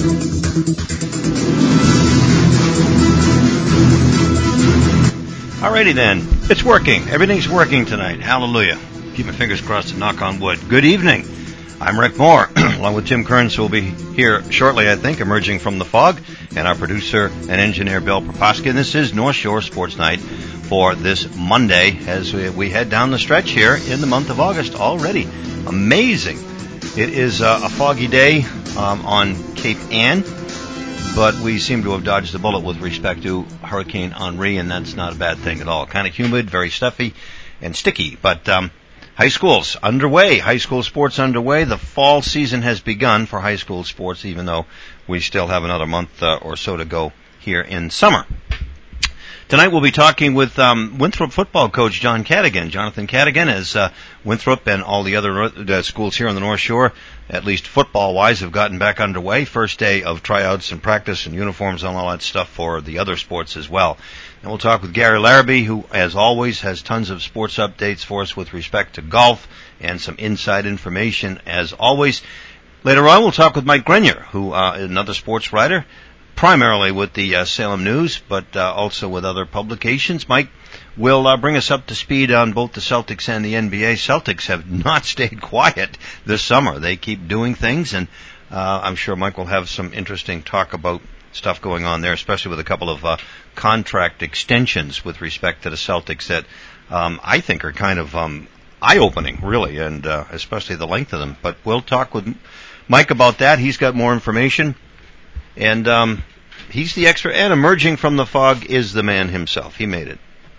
Alrighty then. It's working. Everything's working tonight. Hallelujah. Keep my fingers crossed and knock on wood. Good evening. I'm Rick Moore, along with Tim Kearns, who will be here shortly, I think, emerging from the fog, and our producer and engineer, Bill Proposki. And this is North Shore Sports Night for this Monday as we head down the stretch here in the month of August already. Amazing. It is a foggy day on Cape Ann, but we seem to have dodged the bullet with respect to Hurricane Henri, and that's not a bad thing at all. Kind of humid, very stuffy, and sticky. But high school's underway. High school sports underway. The fall season has begun for high school sports, even though we still have another month or so to go here in summer. Tonight we'll be talking with Winthrop football coach Jonathan Cadigan, as Winthrop and all the other schools here on the North Shore, at least football-wise, have gotten back underway. First day of tryouts and practice and uniforms and all that stuff for the other sports as well. And we'll talk with Gary Larrabee, who, as always, has tons of sports updates for us with respect to golf and some inside information, as always. Later on, we'll talk with Mike Grenier, who is another sports writer, primarily with the Salem News, but also with other publications. Mike will bring us up to speed on both the Celtics and the NBA. Celtics have not stayed quiet this summer. They keep doing things, and I'm sure Mike will have some interesting talk about stuff going on there, especially with a couple of contract extensions with respect to the Celtics that I think are kind of eye-opening, really, and especially the length of them. But we'll talk with Mike about that. He's got more information. And he's the expert, and emerging from the fog is the man himself. He made it.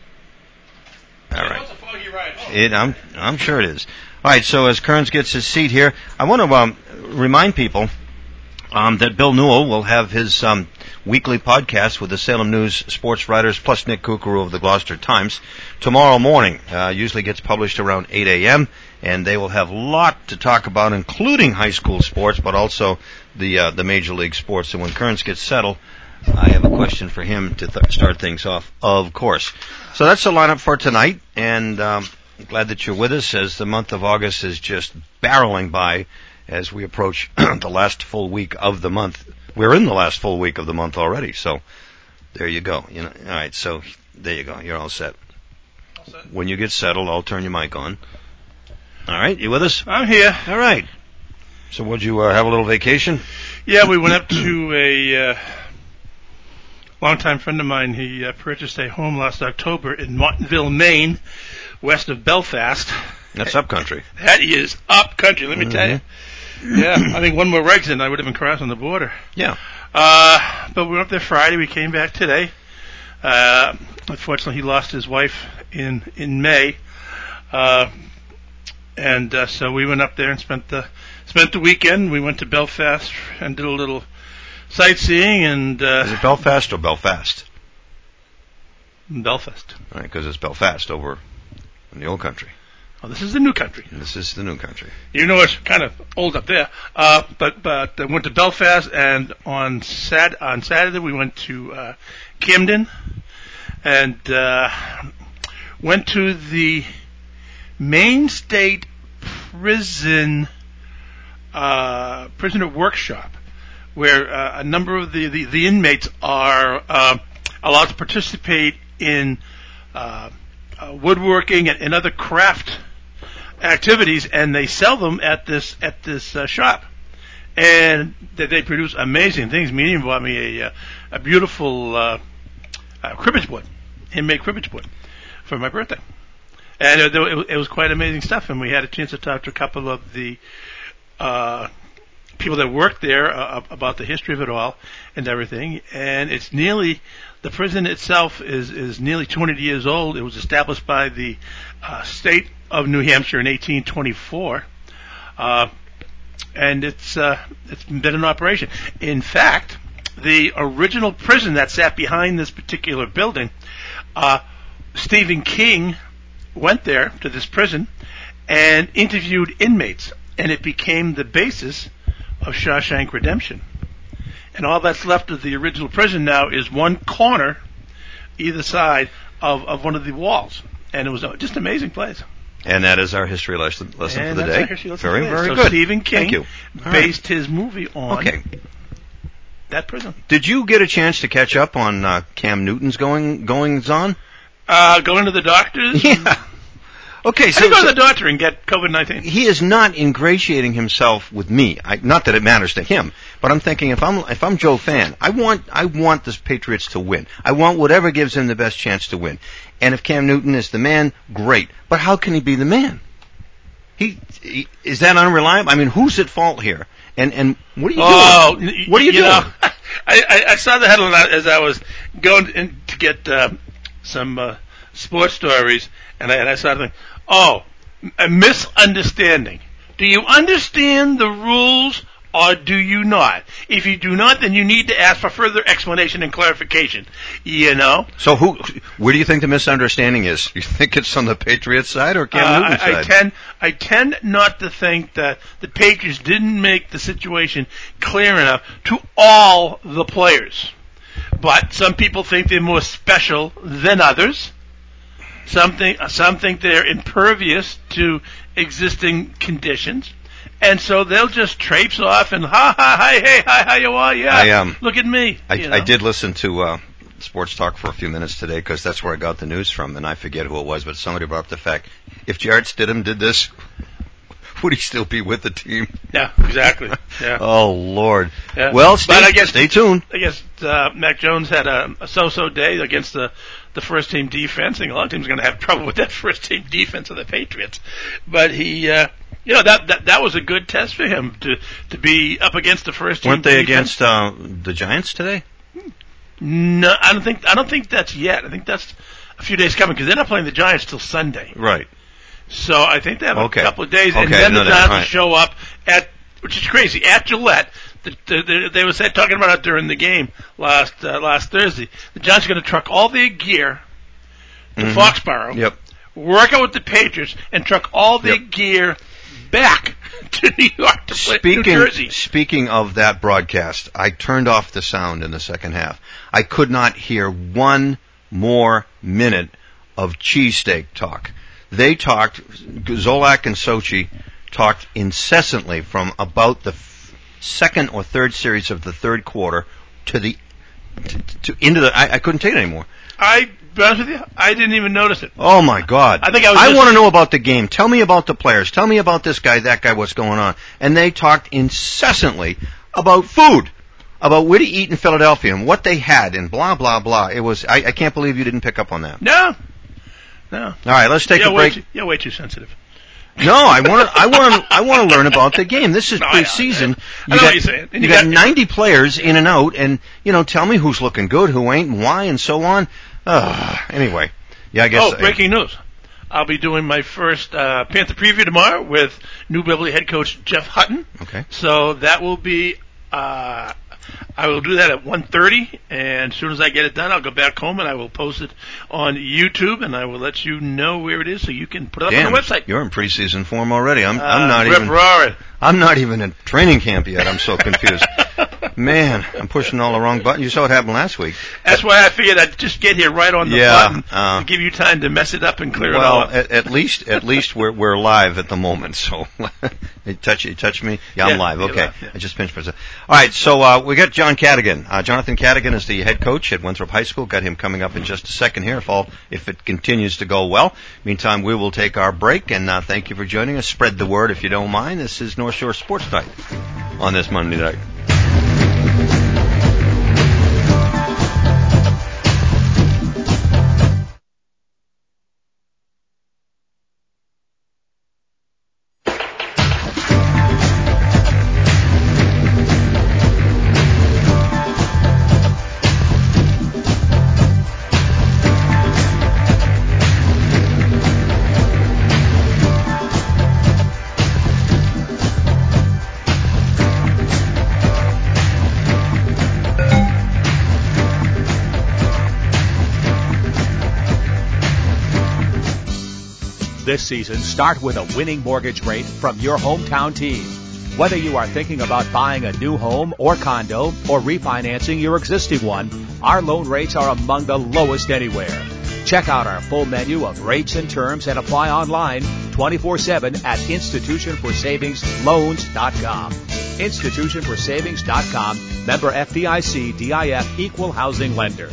All right. It's a foggy ride. I'm sure it is. All right, so as Kearns gets his seat here, I want to remind people that Bill Newell will have his weekly podcast with the Salem News sports writers, plus Nick Kukuru of the Gloucester Times, tomorrow morning. Usually gets published around 8 a.m., and they will have a lot to talk about, including high school sports, but also the major league sports. And when Kearns gets settled, I have a question for him to start things off, of course. So that's the lineup for tonight, and I'm glad that you're with us as the month of August is just barreling by as we approach the last full week of the month. We're in the last full week of the month already, so there you go. All right, so there you go. You're all set. All set. When you get settled, I'll turn your mic on. All right, you with us? I'm here. All right. So would you have a little vacation? Yeah, we went up to a longtime friend of mine. He purchased a home last October in Martinville, Maine, west of Belfast. That's up country. That is up country, let me tell you. Yeah, I think one more Regs and I would have been crossing the border. Yeah. But we went up there Friday. We came back today. Unfortunately, he lost his wife in May. So we went up there and spent the weekend. We went to Belfast and did a little sightseeing. And is it Belfast or Belfast? Belfast. All right, because it's Belfast over in the old country. Oh, this is the new country. This is the new country. You know, it's kind of old up there. But I went to Belfast, and on Saturday we went to Camden, and went to the Maine State Prison prisoner workshop, where a number of the inmates are allowed to participate in woodworking and other craft activities, and they sell them at this shop, and they produce amazing things. Medium bought me a beautiful cribbage board, handmade cribbage board, for my birthday, and it was quite amazing stuff. And we had a chance to talk to a couple of the people that worked there about the history of it all and everything. And it's the prison itself is nearly 200 years old. It was established by the state of New Hampshire in 1824, and it's been in operation. In fact, the original prison that sat behind this particular building, Stephen King went there to this prison and interviewed inmates, and it became the basis of Shawshank Redemption. And all that's left of the original prison now is one corner either side of one of the walls. And it was just an amazing place. And that is our history lesson for the day. Our history lesson very, for the day. very So good. Stephen King Thank you. based his movie on that prison. Did you get a chance to catch up on Cam Newton's goings on? Going to the doctors? Yeah. Okay, so go to the doctor and get COVID-19. He is not ingratiating himself with me. Not that it matters to him, but I'm thinking if I'm Joe Fan, I want the Patriots to win. I want whatever gives him the best chance to win. And if Cam Newton is the man, great. But how can he be the man? He is that unreliable? I mean, who's at fault here? And what are you doing? What are you doing? Know, I saw the headline as I was going in to get some sports stories, and I saw the thing. Oh, a misunderstanding. Do you understand the rules or do you not? If you do not, then you need to ask for further explanation and clarification. You know? So where do you think the misunderstanding is? You think it's on the Patriots side or Cam Newton's side? I tend not to think that the Patriots didn't make the situation clear enough to all the players. But some people think they're more special than others. Some think they're impervious to existing conditions, and so they'll just traipse off and hey, how you are? Yeah, look at me. I did listen to Sports Talk for a few minutes today because that's where I got the news from, and I forget who it was, but somebody brought up the fact if Jarrett Stidham did this, would he still be with the team? Yeah, exactly. Yeah. Oh Lord. Yeah. Well, stay tuned. I guess Mac Jones had a so-so day against the first team defense. I think a lot of teams are going to have trouble with that first team defense of the Patriots. But he, that was a good test for him to be up against the first team. Weren't they defense. against the Giants today? No, I don't think that's yet. I think that's a few days coming because they're not playing the Giants till Sunday. Right. So I think they have a couple of days, and then the Giants will show up which is crazy, at Gillette. They were talking about it during the game last Thursday. The Giants are going to truck all their gear to Foxborough, work out with the Patriots, and truck all their gear back to New York to play New Jersey. Speaking of that broadcast, I turned off the sound in the second half. I could not hear one more minute of cheesesteak talk. They talked, Zolak and Sochi talked incessantly from about the second or third series of the third quarter into the. I couldn't take it anymore. Be honest with you, I didn't even notice it. Oh my God! I want to know about the game. Tell me about the players. Tell me about this guy, that guy. What's going on? And they talked incessantly about food, about where to eat in Philadelphia and what they had, and blah blah blah. It was. I can't believe you didn't pick up on that. No. All right, let's take a break. You're way too sensitive. No, I want to learn about the game. This is preseason. I know what you're saying. You got 90 players in and out, and tell me who's looking good, who ain't, and why, and so on. Anyway, I guess. Oh, breaking news! I'll be doing my first Panther preview tomorrow with New Beverly head coach Jeff Hutton. Okay. So that will be. I will do that at 1:30, and as soon as I get it done, I'll go back home and I will post it on YouTube, and I will let you know where it is so you can put it up on the website. You're in preseason form already. I'm not even in training camp yet. I'm so confused. Man, I'm pushing all the wrong buttons. You saw what happened last week. That's why I figured I'd just get here right on the button to give you time to mess it up and clear it all up. At least we're live at the moment. So you touch me. Yeah, I'm live. Okay, live, yeah. I just pinched myself. All right, so we got John Cadigan. Jonathan Cadigan is the head coach at Winthrop High School. Got him coming up in just a second here if it continues to go well. Meantime, we will take our break, and thank you for joining us. Spread the word if you don't mind. This is North Shore Sports Night on this Monday night. This season, start with a winning mortgage rate from your hometown team. Whether you are thinking about buying a new home or condo or refinancing your existing one, our loan rates are among the lowest anywhere. Check out our full menu of rates and terms and apply online 24/7 at institutionforsavingsloans.com. Institutionforsavings.com, member FDIC, DIF, equal housing lender.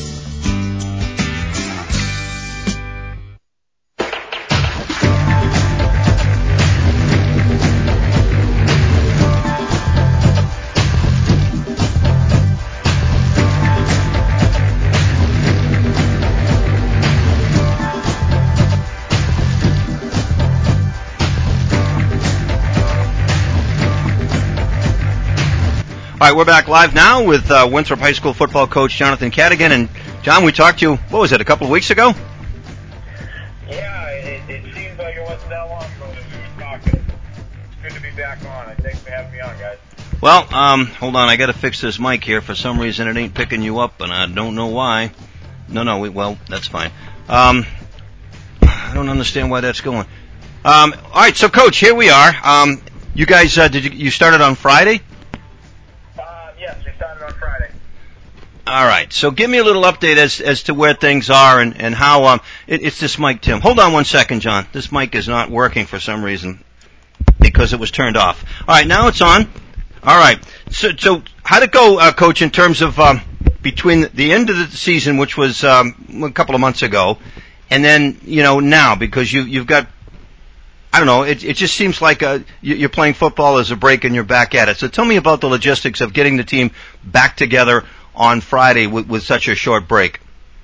All right, we're back live now with Winthrop High School football coach Jonathan Cadigan. And, John, we talked to you, what was it, a couple of weeks ago? Yeah, it seems like it wasn't that long ago that we were talking. It's good to be back on. Thanks for having me on, guys. Well, hold on, I got to fix this mic here. For some reason, it ain't picking you up, and I don't know why. Well, that's fine. I don't understand why that's going. All right, so, Coach, here we are. You guys, you started on Friday? Yes, we started on Friday. All right, so give me a little update as to where things are and how it's this mic, Tim. Hold on one second, John. This mic is not working for some reason because it was turned off. All right, now it's on. All right, so how'd it go, Coach, in terms of between the end of the season, which was a couple of months ago, and then now, because you've got, I don't know, it just seems like you're playing football as a break and you're back at it. So tell me about the logistics of getting the team back together on Friday with such a short break.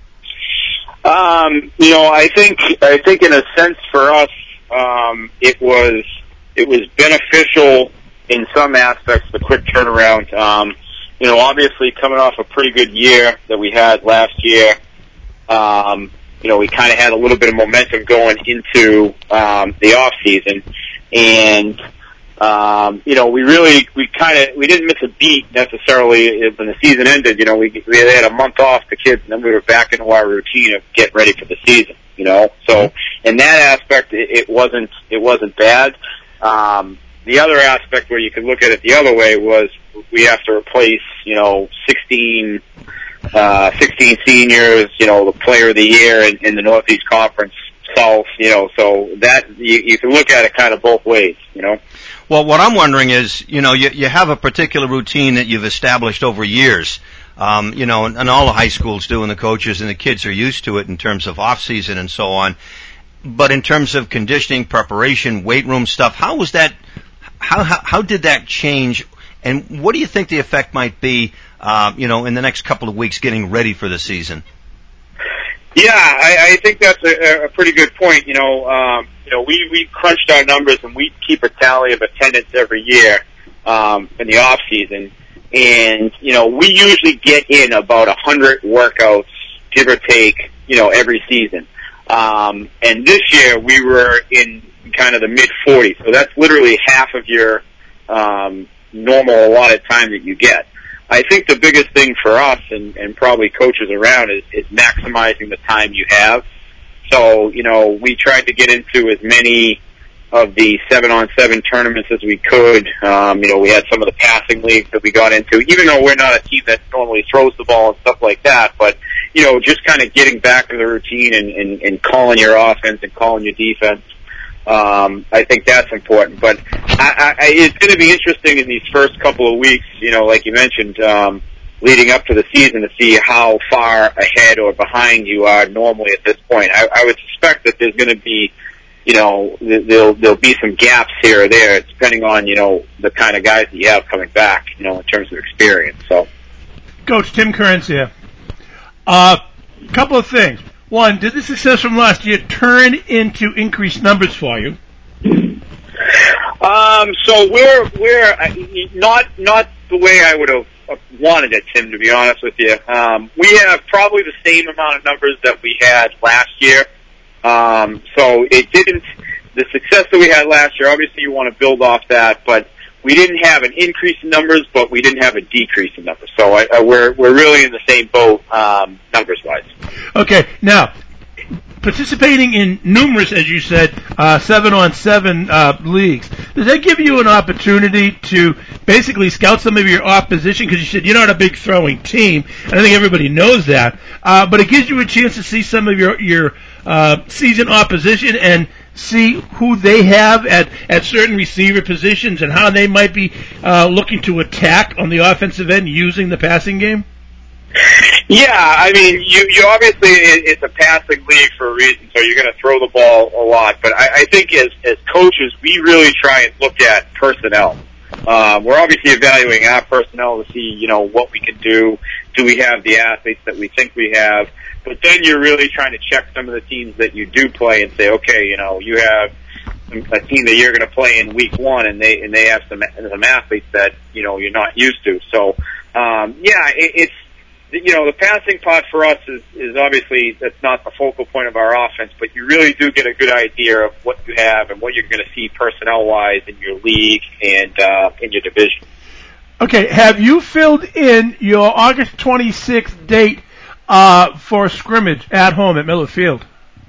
I think in a sense for us, it was beneficial in some aspects, the quick turnaround. Obviously coming off a pretty good year that we had last year, we kind of had a little bit of momentum going into the off season, and we didn't miss a beat necessarily when the season ended. We had a month off, the kids, and then we were back into our routine of getting ready for the season. So in that aspect, it wasn't bad. The other aspect where you could look at it the other way was we have to replace 16 seniors, the player of the year in the Northeast Conference South, so that you can look at it kind of both ways, Well, what I'm wondering is, you have a particular routine that you've established over years, and all the high schools do, and the coaches and the kids are used to it in terms of off season and so on. But in terms of conditioning, preparation, weight room stuff, how was that? How did that change? And what do you think the effect might be, in the next couple of weeks getting ready for the season? Yeah, I think that's a pretty good point. We crunched our numbers and we keep a tally of attendance every year, in the off season. And, we usually get in about 100 workouts, give or take, every season. And this year we were in kind of the mid-40s. So that's literally half of your, normal allotted time that you get. I think the biggest thing for us and probably coaches around is maximizing the time you have. So, we tried to get into as many of the 7-on-7 tournaments as we could. We had some of the passing leagues that we got into, even though we're not a team that normally throws the ball and stuff like that. But, just kind of getting back to the routine and calling your offense and calling your defense. I think that's important, but it's going to be interesting in these first couple of weeks, like you mentioned, leading up to the season to see how far ahead or behind you are normally at this point. I would suspect that there's going to be, there'll be some gaps here or there, depending on, the kind of guys that you have coming back, in terms of experience. So, Coach Tim Kearns here. Couple of things. One, did the success from last year turn into increased numbers for you? So we're not the way I would have wanted it, Tim, to be honest with you. We have probably the same amount of numbers that we had last year. So the success that we had last year, obviously you want to build off that, but we didn't have an increase in numbers, but we didn't have a decrease in numbers. So we're really in the same boat, numbers-wise. Okay. Now, participating in numerous, as you said, 7-on-7 leagues, does that give you an opportunity to basically scout some of your opposition? Because you said you're not a big throwing team, and I think everybody knows that. But it gives you a chance to see some of your season opposition and see who they have at certain receiver positions and how they might be looking to attack on the offensive end using the passing game? Yeah, I mean, you obviously, it's a passing league for a reason, so you're going to throw the ball a lot. But I think as coaches, we really try and look at personnel. We're obviously evaluating our personnel to see, what we can do. Do we have the athletes that we think we have? But then you're really trying to check some of the teams that you do play and say, okay, you have a team that you're going to play in week one, and they have some athletes that you're not used to. So, it's. The passing part for us is obviously that's not the focal point of our offense, but you really do get a good idea of what you have and what you're going to see personnel-wise in your league and in your division. Okay, have you filled in your August 26th date for a scrimmage at home at Miller Field?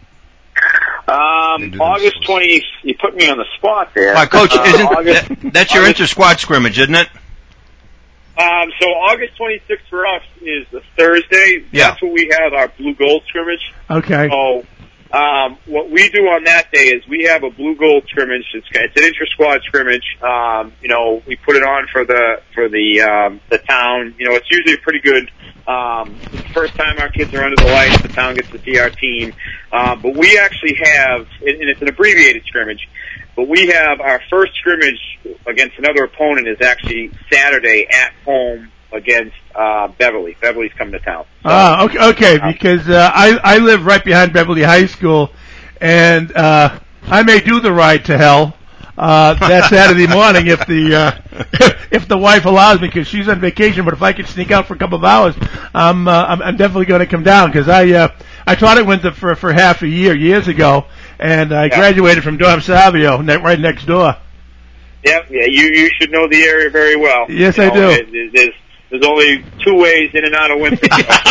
August 20th, you put me on the spot there. Coach, that's your inter-squad scrimmage, isn't it? So August 26th for us is a Thursday. Yeah. That's when we have our blue-gold scrimmage. Okay. So, what we do on that day is we have a blue-gold scrimmage. It's an inter-squad scrimmage. We put it on for the town. It's usually pretty good. It's the first time our kids are under the lights. The town gets to see our team. But we actually have, and it's an abbreviated scrimmage, but we have our first scrimmage against another opponent is actually Saturday at home against Beverly. Beverly's coming to town. So, okay, because I live right behind Beverly High School, and I may do the ride to hell that Saturday morning if the wife allows me, because she's on vacation. But if I could sneak out for a couple of hours, I'm definitely going to come down, because I taught at Winthrop for half a year years ago, and I graduated from Dorm Savio right next door. Yeah, you should know the area very well. Yes, I do. There's only two ways in and out of Winthrop.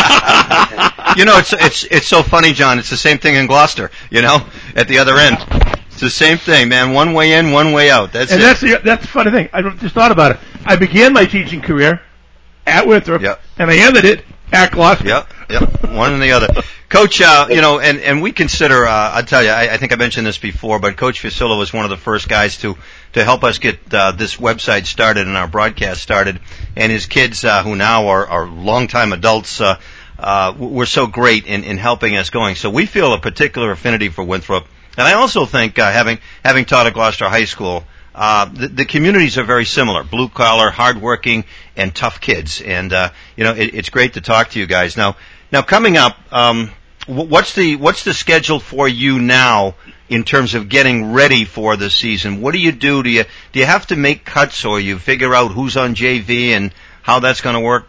It's so funny, John. It's the same thing in Gloucester. At the other end, it's the same thing, man. One way in, one way out. That's Yep, one and the other. Coach, and we consider, I'll tell you, I think I mentioned this before, but Coach Fusillo was one of the first guys to help us get this website started and our broadcast started. And his kids, who now are longtime adults, were so great in helping us going. So we feel a particular affinity for Winthrop. And I also think, having taught at Gloucester High School, the communities are very similar: blue collar, hardworking, and tough kids. And it's great to talk to you guys. Now coming up, what's the schedule for you now in terms of getting ready for the season? What do you do? Do you have to make cuts, or you figure out who's on JV and how that's going to work?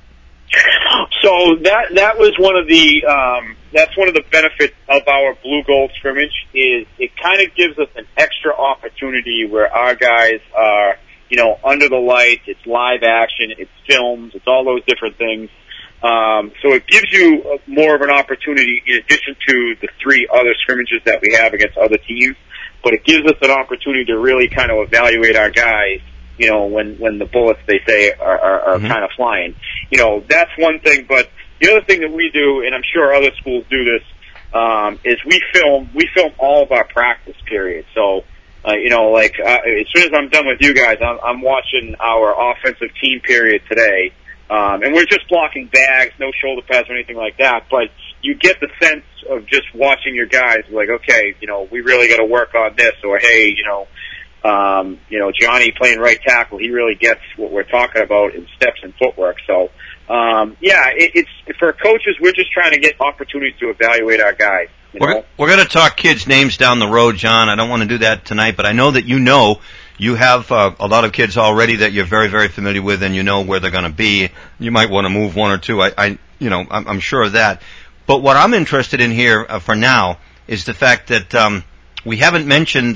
So that was one of the that's one of the benefits of our blue gold scrimmage, is it kind of gives us an extra opportunity where our guys are under the lights. It's live action, it's filmed, it's all those different things. So it gives you more of an opportunity, in addition to the three other scrimmages that we have against other teams, but it gives us an opportunity to really kind of evaluate our guys, when the bullets, they say, are kind of flying. That's one thing, but the other thing that we do, and I'm sure other schools do this, is we film all of our practice periods. So, as soon as I'm done with you guys, I'm watching our offensive team period today. And we're just blocking bags, no shoulder pads or anything like that, but you get the sense of just watching your guys, like, okay, we really got to work on this, or hey, Johnny playing right tackle, he really gets what we're talking about in steps and footwork. So, it's for coaches, we're just trying to get opportunities to evaluate our guys. We're going to talk kids' names down the road, John. I don't want to do that tonight, but I know that you have a lot of kids already that you're very, very familiar with, and you know where they're going to be. You might want to move one or two. I'm sure of that. But what I'm interested in here for now is the fact that we haven't mentioned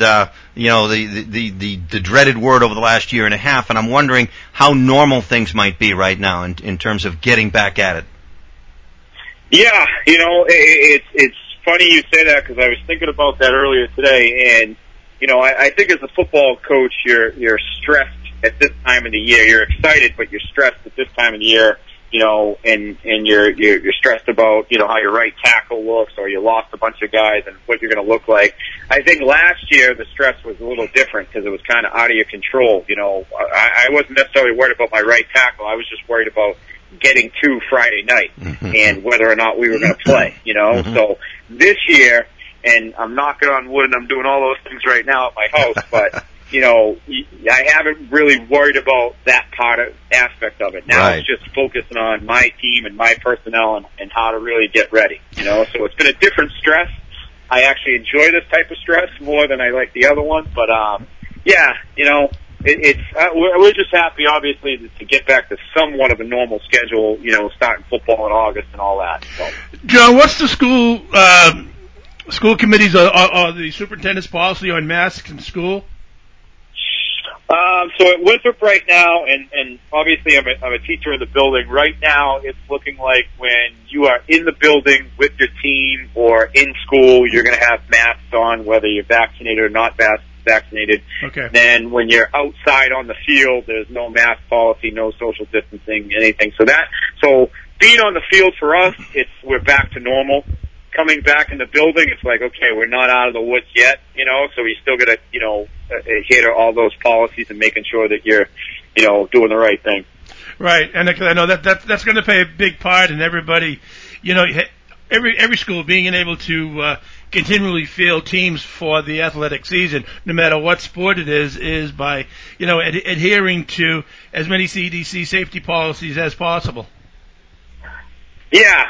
the dreaded word over the last year and a half, and I'm wondering how normal things might be right now in terms of getting back at it. Yeah, it's funny you say that, because I was thinking about that earlier today, and I think as a football coach, you're stressed at this time of the year. You're excited, but you're stressed at this time of the year. and you're stressed about, how your right tackle looks, or you lost a bunch of guys and what you're going to look like. I think last year the stress was a little different because it was kind of out of your control. I wasn't necessarily worried about my right tackle. I was just worried about getting to Friday night and whether or not we were going to play, So this year, and I'm knocking on wood and I'm doing all those things right now at my house, but I haven't really worried about that aspect of it. Now It's just focusing on my team and my personnel and how to really get ready, So it's been a different stress. I actually enjoy this type of stress more than I like the other one, but we're just happy, obviously, to get back to somewhat of a normal schedule, starting football in August and all that. So. John, what's the school committees or the superintendent's policy on masks in school? So at Winthrop right now, and obviously I'm a teacher in the building. Right now, it's looking like when you are in the building with your team or in school, you're going to have masks on, whether you're vaccinated or not vaccinated. Okay. Then when you're outside on the field, there's no mask policy, no social distancing, anything. So being on the field for us, we're back to normal. Coming back in the building, it's like, okay, we're not out of the woods yet, so we still got to, adhere to all those policies and making sure that you're, doing the right thing. Right, and I know that's going to play a big part in everybody, every school being able to continually field teams for the athletic season, no matter what sport it is by, adhering to as many CDC safety policies as possible. Yeah,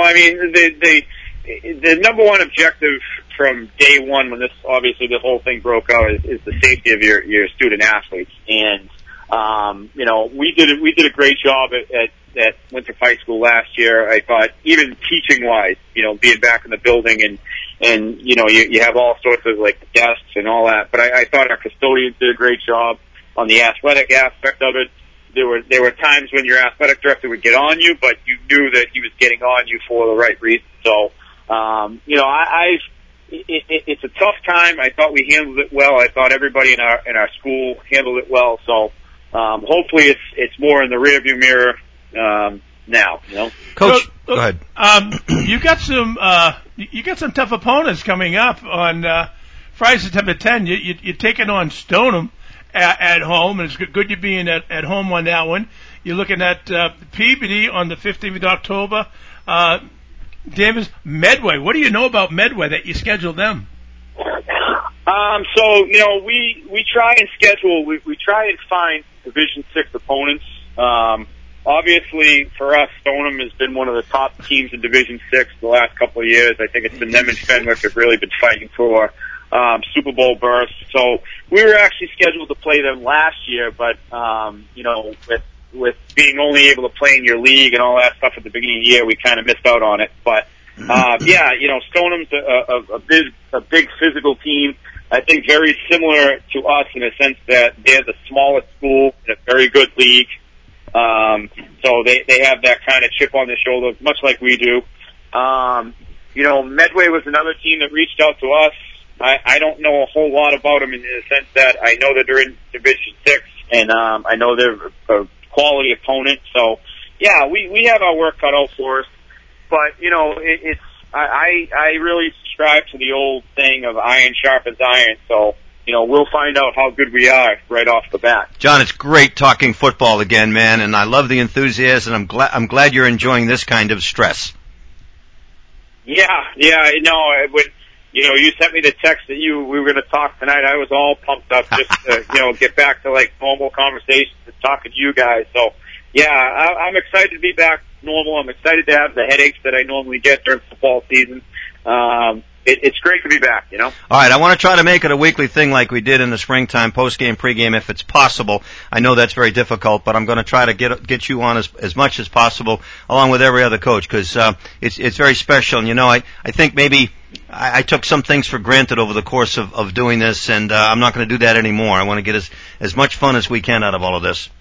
the number one objective from day one, when obviously the whole thing broke out, is the safety of your student athletes. And, we did a great job at Winthrop High School last year. I thought, even teaching wise, being back in the building and you have all sorts of like desks and all that. But I thought our custodians did a great job on the athletic aspect of it. There were times when your athletic director would get on you, but you knew that he was getting on you for the right reason. So, it's a tough time. I thought we handled it well. I thought everybody in our school handled it well. So, hopefully it's more in the rearview mirror, now, Coach, go ahead. You got some tough opponents coming up on, Friday, September 10. You're taking on Stoneham at home, and it's good you being at home on that one. You're looking at, Peabody on the 15th of October. Davis, Medway. What do you know about Medway that you scheduled them? So we try and schedule. We try and find Division 6 opponents. Obviously, for us, Stoneham has been one of the top teams in Division 6 the last couple of years. I think it's been them and Fenwick have really been fighting for Super Bowl berths. So we were actually scheduled to play them last year, but with being only able to play in your league and all that stuff at the beginning of the year, we kind of missed out on it. But Stoneham's a big physical team. I think very similar to us in a sense that they're the smallest school in a very good league. So they have that kind of chip on their shoulder, much like we do. Medway was another team that reached out to us. I don't know a whole lot about them in the sense that I know that they're in Division 6, and I know they're a quality opponent. So, yeah, we have our work cut out for us. But, I really subscribe to the old saying of iron sharpens iron. So, we'll find out how good we are right off the bat. John, it's great talking football again, man, and I love the enthusiasm. I'm glad you're enjoying this kind of stress. Yeah, when you sent me the text that we were going to talk tonight. I was all pumped up just to, get back to like normal conversations and talking to you guys. So, yeah, I'm excited to be back normal. I'm excited to have the headaches that I normally get during football season. It's great to be back, All right, I want to try to make it a weekly thing like we did in the springtime, postgame, pregame, if it's possible. I know that's very difficult, but I'm going to try to get you on as much as possible, along with every other coach, because it's very special. And I think maybe I took some things for granted over the course of doing this, and I'm not going to do that anymore. I want to get as much fun as we can out of all of this.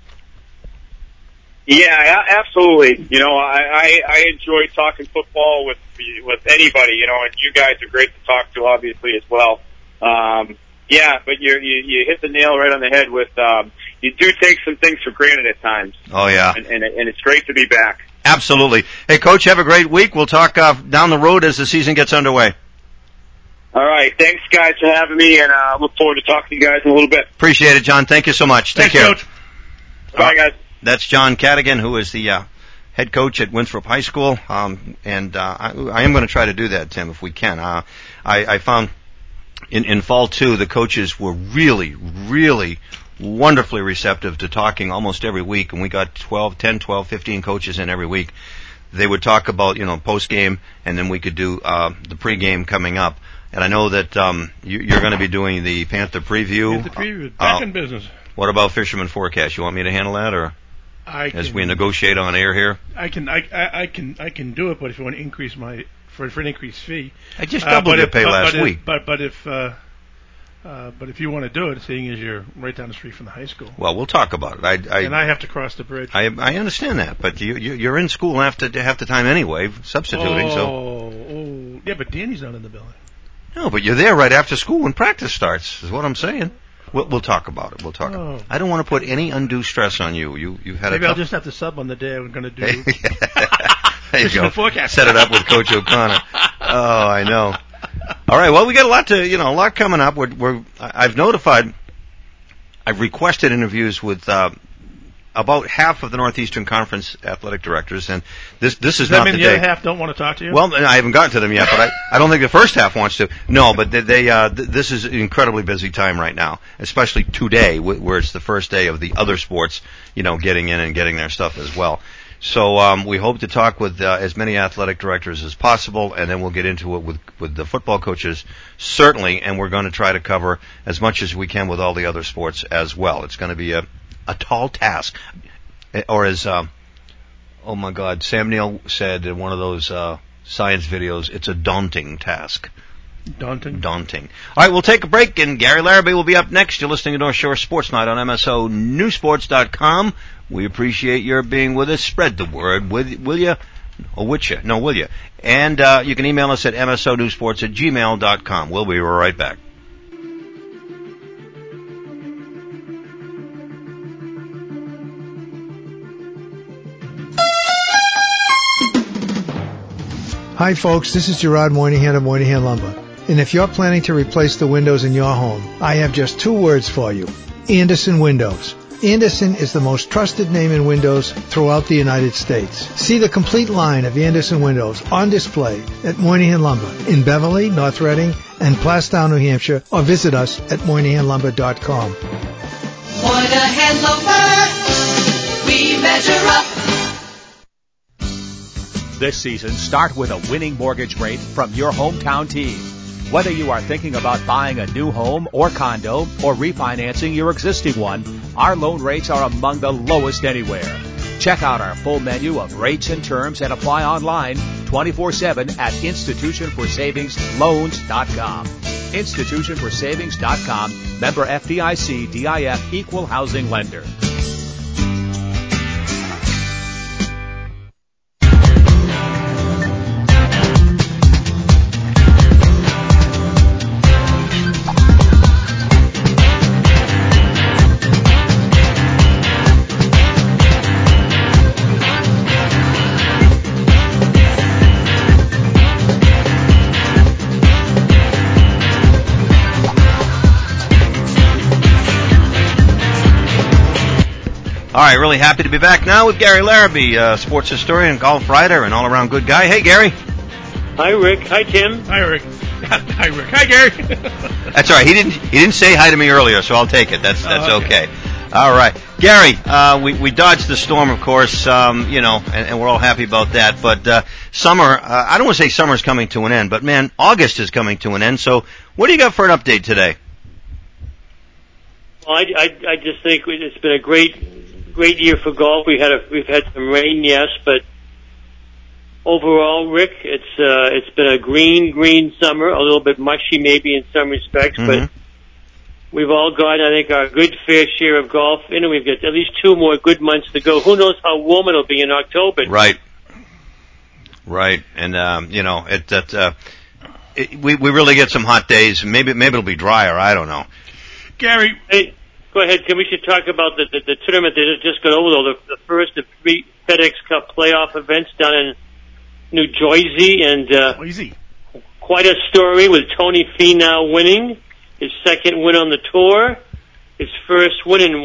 Yeah, absolutely. I enjoy talking football with anybody, and you guys are great to talk to, obviously, as well. Yeah, but you hit the nail right on the head with, you do take some things for granted at times. Oh, yeah. And it's great to be back. Absolutely. Hey, Coach, have a great week. We'll talk down the road as the season gets underway. All right. Thanks, guys, for having me, and look forward to talking to you guys in a little bit. Appreciate it, John. Thank you so much. Take care. Coach. Bye, guys. That's John Cadigan, who is the head coach at Winthrop High School, and I am going to try to do that, Tim, if we can. I found in fall 2 the coaches were really, really wonderfully receptive to talking almost every week, and we got 10, 12, 15 coaches in every week. They would talk about, post-game, and then we could do the pre-game coming up. And I know that you're going to be doing the Panther preview. The preview, back in business. What about Fisherman Forecast? You want me to handle that, or as we negotiate on air here? I can do it, but if you want to increase for an increased fee, I just doubled your pay last week. But if you want to do it, seeing as you're right down the street from the high school. Well, we'll talk about it. And I have to cross the bridge. I understand that, but you're in school half the time anyway, substituting. Yeah, but Danny's not in the building. No, but you're there right after school when practice starts, is what I'm saying. We'll talk about it. We'll talk about it. I don't want to put any undue stress on you. You've had Maybe I'll just have to sub on the day I'm going to do. There you go. Forecast. Set it up with Coach O'Connor. Oh, I know. All right. Well, we got a lot coming up. I've requested interviews with about half of the Northeastern Conference athletic directors, and this is not the day. Does that mean the other half don't want to talk to you? Well, I haven't gotten to them yet, but I don't think the first half wants to. No, but this is an incredibly busy time right now, especially today, where it's the first day of the other sports, getting in and getting their stuff as well. So we hope to talk with as many athletic directors as possible, and then we'll get into it with the football coaches, certainly, and we're going to try to cover as much as we can with all the other sports as well. It's going to be a tall task, or as oh my God, Sam Neill said in one of those science videos, it's a daunting task. Daunting. All right, we'll take a break, and Gary Larrabee will be up next. You're listening to North Shore Sports Night on MSONewsports.com. We appreciate your being with us. Spread the word, will you? Or would you? No, will you? And you can email us at msonewsports@gmail.com. We'll be right back. Hi folks, this is Gerard Moynihan of Moynihan Lumber. And if you're planning to replace the windows in your home, I have just 2 words for you. Andersen Windows. Andersen is the most trusted name in windows throughout the United States. See the complete line of Andersen Windows on display at Moynihan Lumber in Beverly, North Reading, and Plastown, New Hampshire, or visit us at MoynihanLumber.com. Moynihan Lumber, we measure up. This season, start with a winning mortgage rate from your hometown team. Whether you are thinking about buying a new home or condo or refinancing your existing one, our loan rates are among the lowest anywhere. Check out our full menu of rates and terms and apply online 24/7 at institutionforsavingsloans.com. institutionforsavings.com, member FDIC, DIF, equal housing lender. All right, really happy to be back now with Gary Larrabee, sports historian, golf writer, and all-around good guy. Hey, Gary. Hi, Rick. Hi, Tim. Hi, Rick. Hi, Rick. Hi, Gary. That's all right. He didn't say hi to me earlier, so I'll take it. That's okay. All right, Gary. We dodged the storm, of course. And we're all happy about that. But summer, I don't want to say summer's coming to an end, but man, August is coming to an end. So, what do you got for an update today? Well, I just think it's been a great year for golf. We've had some rain, yes, but overall, Rick, it's been a green summer, a little bit mushy maybe in some respects, but we've all gotten, I think, our good fair share of golf in, and we've got at least 2 more good months to go. Who knows how warm it'll be in October? Right. And we really get some hot days. Maybe it'll be drier. I don't know. Gary. Hey, go ahead, Tim. We should talk about the tournament that just got over, though. The first of 3 FedEx Cup playoff events down in New Jersey, and quite a story with Tony Finau winning his second win on the tour, his first win in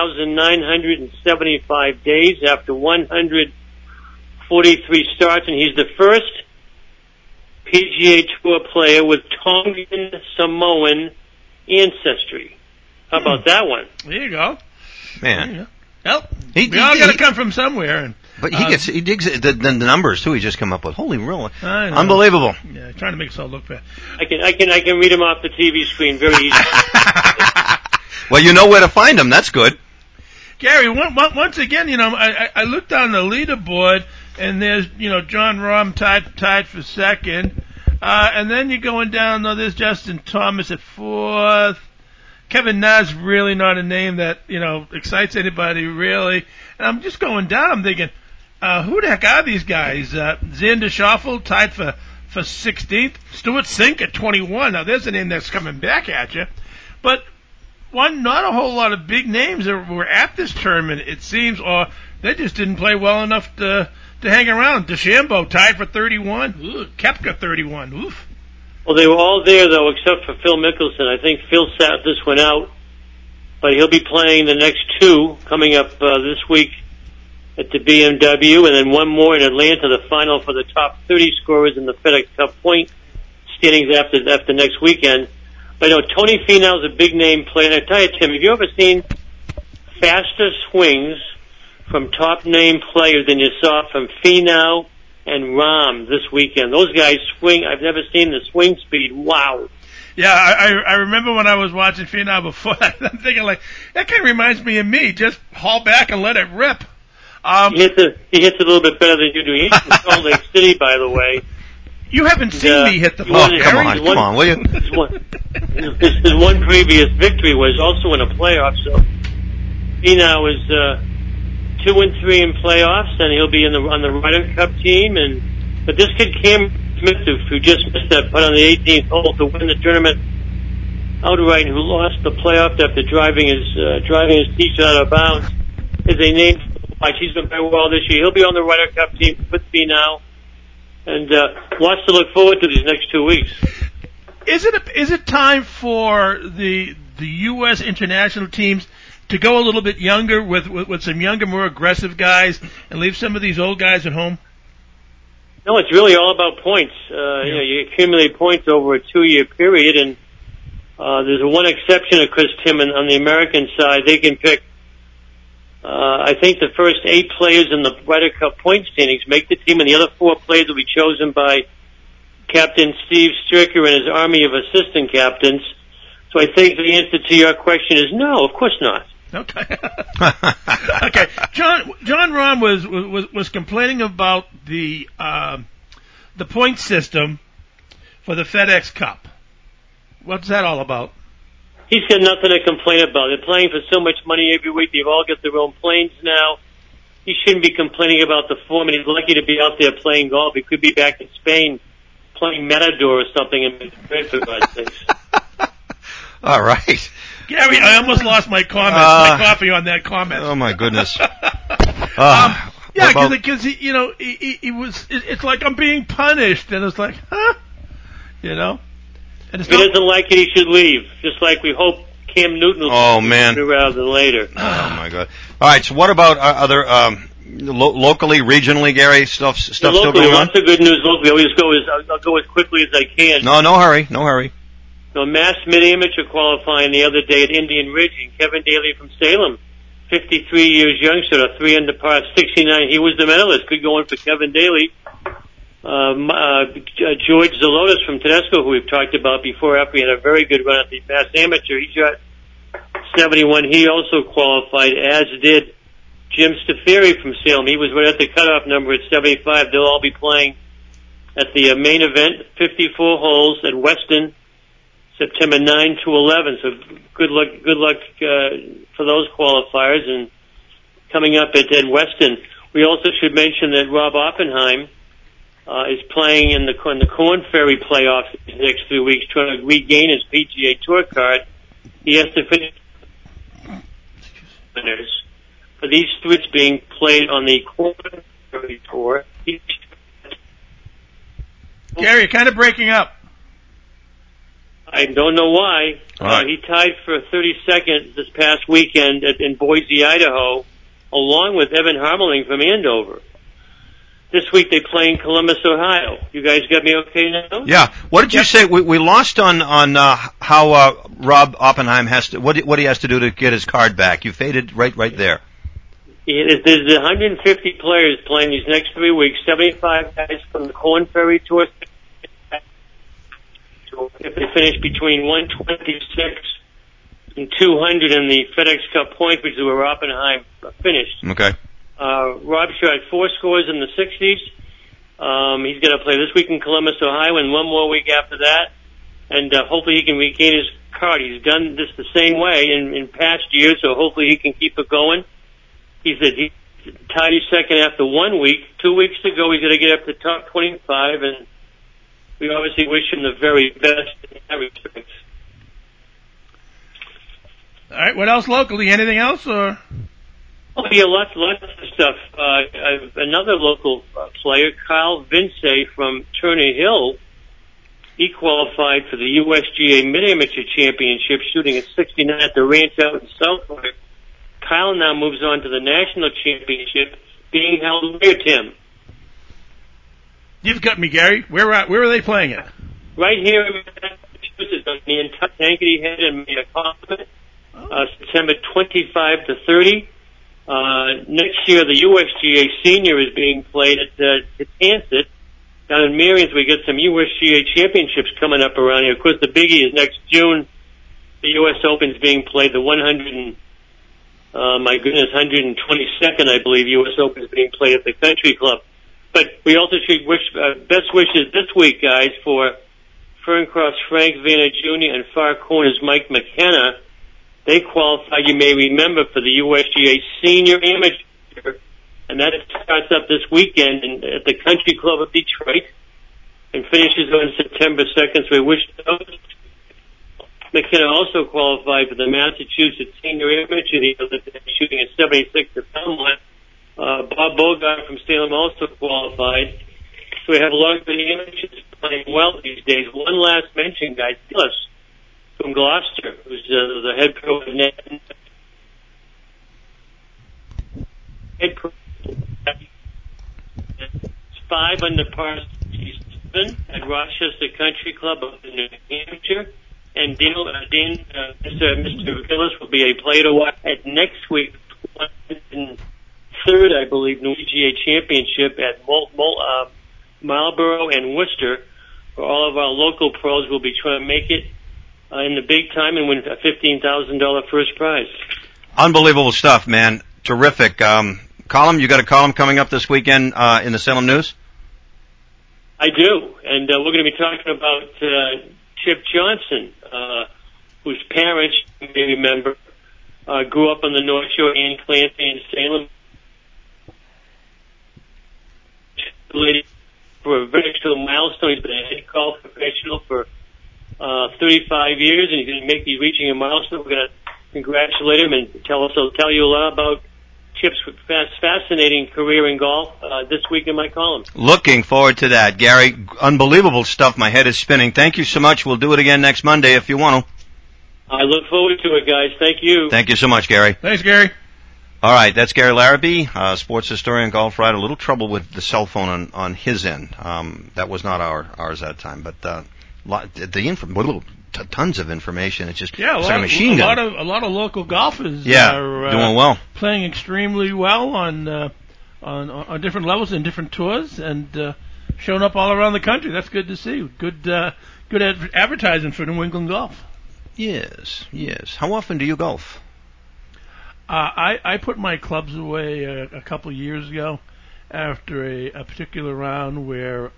1,975 days after 143 starts, and he's the first PGA Tour player with Tongan Samoan ancestry. How about that one? There you go. Man. Well, we all got to come from somewhere. But he digs the numbers too. He just come up with holy roll, I know. Unbelievable. Yeah, trying to make us all look bad. I can read him off the TV screen very easily. Well, you know where to find him. That's good. Gary, once again, I looked down the leaderboard, and there's John Rahm tied for second, and then you're going down. There's Justin Thomas at fourth. Kevin Na's really not a name that excites anybody really. And I'm just going down. I'm thinking, who the heck are these guys? Xander Schauffele tied for 16th. Stuart Sink at 21. Now there's a name that's coming back at you, but not a whole lot of big names that were at this tournament, it seems, or they just didn't play well enough to hang around. DeChambeau tied for 31. Ooh, Koepka 31. Oof. Well, they were all there, though, except for Phil Mickelson. I think Phil sat this one out, but he'll be playing the next 2 coming up this week at the BMW, and then one more in Atlanta, the final for the top 30 scorers in the FedEx Cup point standings after next weekend. But Tony Finau's a big name player. And I tell you, Tim, have you ever seen faster swings from top name players than you saw from Finau and Rahm this weekend? Those guys swing. I've never seen the swing speed. Wow. Yeah, I remember when I was watching Finau before. I'm thinking that kind of reminds me of me. Just haul back and let it rip. He hits a little bit better than you do. He's from Salt Lake City, by the way. You haven't seen me hit the ball. Come on, will you? His one previous victory was also in a playoff, so Finau is 2-3 in playoffs, and he'll be on the Ryder Cup team. But this kid Cameron Smith, who just missed that putt on the 18th hole to win the tournament outright, and who lost the playoff after driving his tee shot out of bounds, is a name. He's been very well this year. He'll be on the Ryder Cup team with Finau. And lots to look forward to these next 2 weeks. Is it time for the U.S. international teams to go a little bit younger with some younger, more aggressive guys and leave some of these old guys at home? No, it's really all about points. You accumulate points over a 2-year period, and there's one exception of Chris Timmon on the American side. They can pick. I think the first 8 players in the Ryder Cup point standings make the team, and the other 4 players will be chosen by Captain Steve Stricker and his army of assistant captains. So I think the answer to your question is no, of course not. Okay. Okay. John Rahm was complaining about the point system for the FedEx Cup. What's that all about? He's got nothing to complain about. They're playing for so much money every week. They've all got their own planes now. He shouldn't be complaining about the form, and he's lucky to be out there playing golf. He could be back in Spain playing Matador or something in Madrid, for God's sakes. All right. Gary, I almost lost my coffee on that comment. Oh, my goodness. Yeah, because he was. It's like I'm being punished, and it's like, huh? And if he doesn't like it, he should leave. Just like we hope Cam Newton will sooner rather than later. Oh my God! All right, so what about other locally, regionally, Gary? Stuff still going on. Lots of good news locally. I'll go as quickly as I can. No hurry. So Mass Mid-Amateur qualifying the other day at Indian Ridge, and Kevin Daly from Salem, 53 years youngster, a 3 under par 69. He was the medalist. Good going for Kevin Daly. George Zelotis from Tedesco, who we've talked about before, after he had a very good run at the Mass Amateur. He shot 71. He also qualified, as did Jim Staffieri from Salem. He was right at the cutoff number at 75. They'll all be playing at the main event, 54 holes at Weston, September 9 to 11. So good luck for those qualifiers. And coming up at Weston, we also should mention that Rob Oppenheim is playing in the Korn Ferry playoffs the next few weeks, trying to regain his PGA Tour card. He has to finish winners for these three being played on the Korn Ferry Tour. Gary, you're kind of breaking up. I don't know why. Right. He tied for 32nd this past weekend in Boise, Idaho, along with Evan Harmeling from Andover. This week they play in Columbus, Ohio. You guys got me okay now? Yeah. What did you say? We lost on how Rob Oppenheim has to what he has to do to get his card back. You faded right there. There's 150 players playing these next 3 weeks. 75 guys from the Korn Ferry Tour. If they finish between 126 and 200 in the FedEx Cup points, which is where Oppenheim finished. Okay. Rob shot 4 scores in the 60s. He's going to play this week in Columbus, Ohio, and one more week after that. And hopefully he can regain his card. He's done this the same way in past years, so hopefully he can keep it going. He said he tied his second after 1 week. 2 weeks to go, he's going to get up to top 25, and we obviously wish him the very best in that respect. All right, what else locally? Anything else? Or? Oh, yeah, lots of stuff. Another local player, Kyle Vince from Turner Hill, he qualified for the USGA Mid-Amateur Championship, shooting at 69 at the ranch out in Southwark. Kyle now moves on to the National Championship, being held near Tim. You've got me, Gary. Where are they playing it? Right here in Massachusetts, on the Tankety Head and Mayacomet, September 25 to 30. Next year, the USGA Senior is being played at Tansett. Down in Marion, we get some USGA championships coming up around here. Of course, the biggie is next June. The U.S. Open is being played. The 122nd, I believe, U.S. Open is being played at the Country Club. But we also should wish best wishes this week, guys, for Ferncroft's Frank Vanna Jr. and Far Corner's Mike McKenna. They qualified, you may remember, for the USGA Senior Amateur, and that starts up this weekend at the Country Club of Detroit and finishes on September 2nd, so we wish those. McKenna also qualified for the Massachusetts Senior Amateur the other day, shooting at 76 at Belmont. Bob Bogart from Salem also qualified. So we have a lot of the amateurs playing well these days. One last mention, guys. Gillis from Gloucester, who's the head pro of net. Head pro. 5 under par 67 at Rochester Country Club up in New Hampshire. And Mr. Gillis will be a player to watch at next week's 3rd, I believe, USGA Championship at Marlborough and Worcester, where all of our local pros will be trying to make it in the big time and win a $15,000 first prize. Unbelievable stuff, man. Terrific. Column, you got a column coming up this weekend in the Salem News? I do, and we're going to be talking about Chip Johnson, whose parents, you may remember, grew up on the North Shore, Ann Clancy and Salem. For a very special milestone. He's been a head golf professional for 35 years, and he's going to make these reaching a milestone. We're going to congratulate him and tell you a lot about Chip's fascinating career in golf this week in my column. Looking forward to that, Gary. Unbelievable stuff. My head is spinning. Thank you so much. We'll do it again next Monday if you want to. I look forward to it, guys. Thank you. Thank you so much, Gary. Thanks, Gary. All right, that's Gary Larrabee, sports historian, golf writer. A little trouble with the cell phone on his end. That was not ours that time, but tons of information. It's just it's like a machine gun. A lot of local golfers are doing well, playing extremely well on different levels and different tours, and showing up all around the country. That's good to see. Good advertising for New England golf. Yes. How often do you golf? I put my clubs away a couple of years ago after a particular round where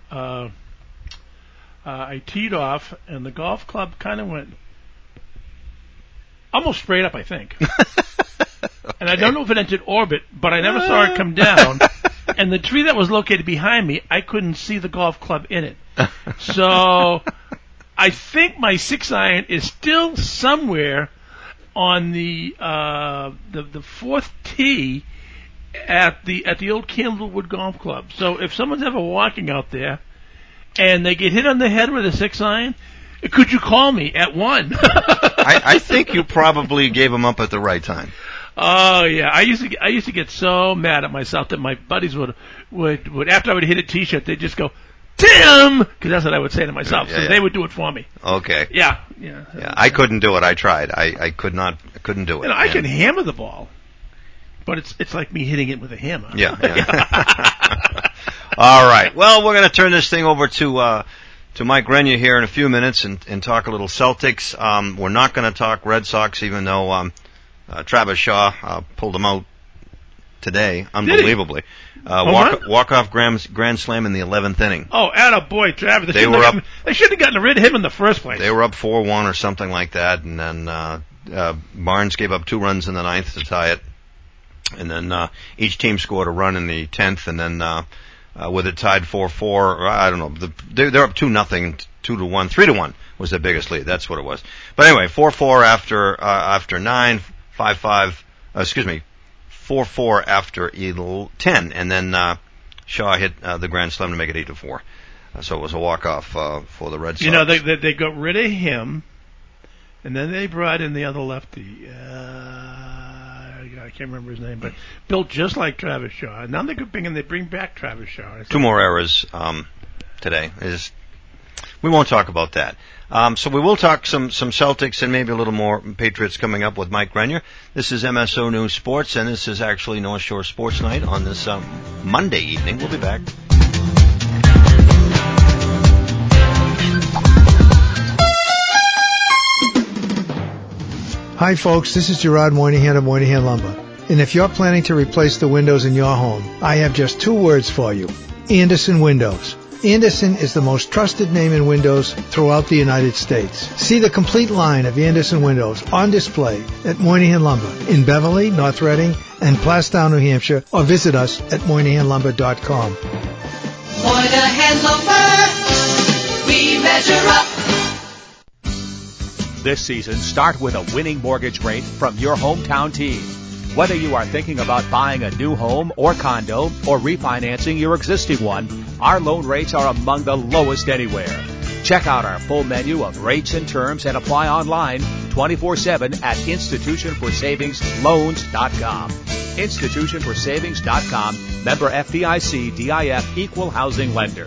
I teed off and the golf club kind of went almost straight up, I think. Okay. And I don't know if it entered orbit, but I never saw it come down. And the tree that was located behind me, I couldn't see the golf club in it. So I think my 6-iron is still somewhere on the fourth tee at the old Campbellwood Golf Club. So if someone's ever walking out there and they get hit on the head with a 6-iron, could you call me at 1? I think you probably gave them up at the right time. Oh yeah, I used to get so mad at myself that my buddies would after I would hit a tee shot, they'd just go, Tim, because that's what I would say to myself. Yeah, so yeah. they would do it for me. Okay. Yeah. I couldn't do it. I tried. I couldn't do it. I can hammer the ball, but it's like me hitting it with a hammer. Yeah. All right. Well, we're going to turn this thing over to Mike Grenier here in a few minutes and talk a little Celtics. We're not going to talk Red Sox, even though Travis Shaw pulled them out today, unbelievably. Walk-off grand slam in the 11th inning. Oh, attaboy, Travis. They shouldn't have gotten rid of him in the first place. They were up 4-1 or something like that, and then Barnes gave up 2 runs in the 9th to tie it. And then each team scored a run in the 10th, and then with it tied 4-4, I don't know. They're up 2-0, 2-1, 3-1 was their biggest lead. That's what it was. But anyway, 4-4 after 9, 5-5. 4-4 after 10, and then Shaw hit the grand slam to make it 8-4. So it was a walk-off for the Red Sox. You know, they got rid of him, and then they brought in the other lefty. I can't remember his name, but built just like Travis Shaw. And now they bring back Travis Shaw. 2 more errors today. We won't talk about that. So we will talk some Celtics and maybe a little more Patriots coming up with Mike Grenier. This is MSO News Sports, and this is actually North Shore Sports Night on this Monday evening. We'll be back. Hi folks, this is Gerard Moynihan of Moynihan Lumber. And if you're planning to replace the windows in your home, I have just 2 words for you. Andersen Windows. Andersen is the most trusted name in windows throughout the United States. See the complete line of Andersen windows on display at Moynihan Lumber in Beverly, North Reading, and Plastown, New Hampshire, or visit us at MoynihanLumber.com. Moynihan Lumber, we measure up. This season, start with a winning mortgage rate from your hometown team. Whether you are thinking about buying a new home or condo or refinancing your existing one, our loan rates are among the lowest anywhere. Check out our full menu of rates and terms and apply online 24/7 at institutionforsavingsloans.com. Institutionforsavings.com, member FDIC, DIF, equal housing lender.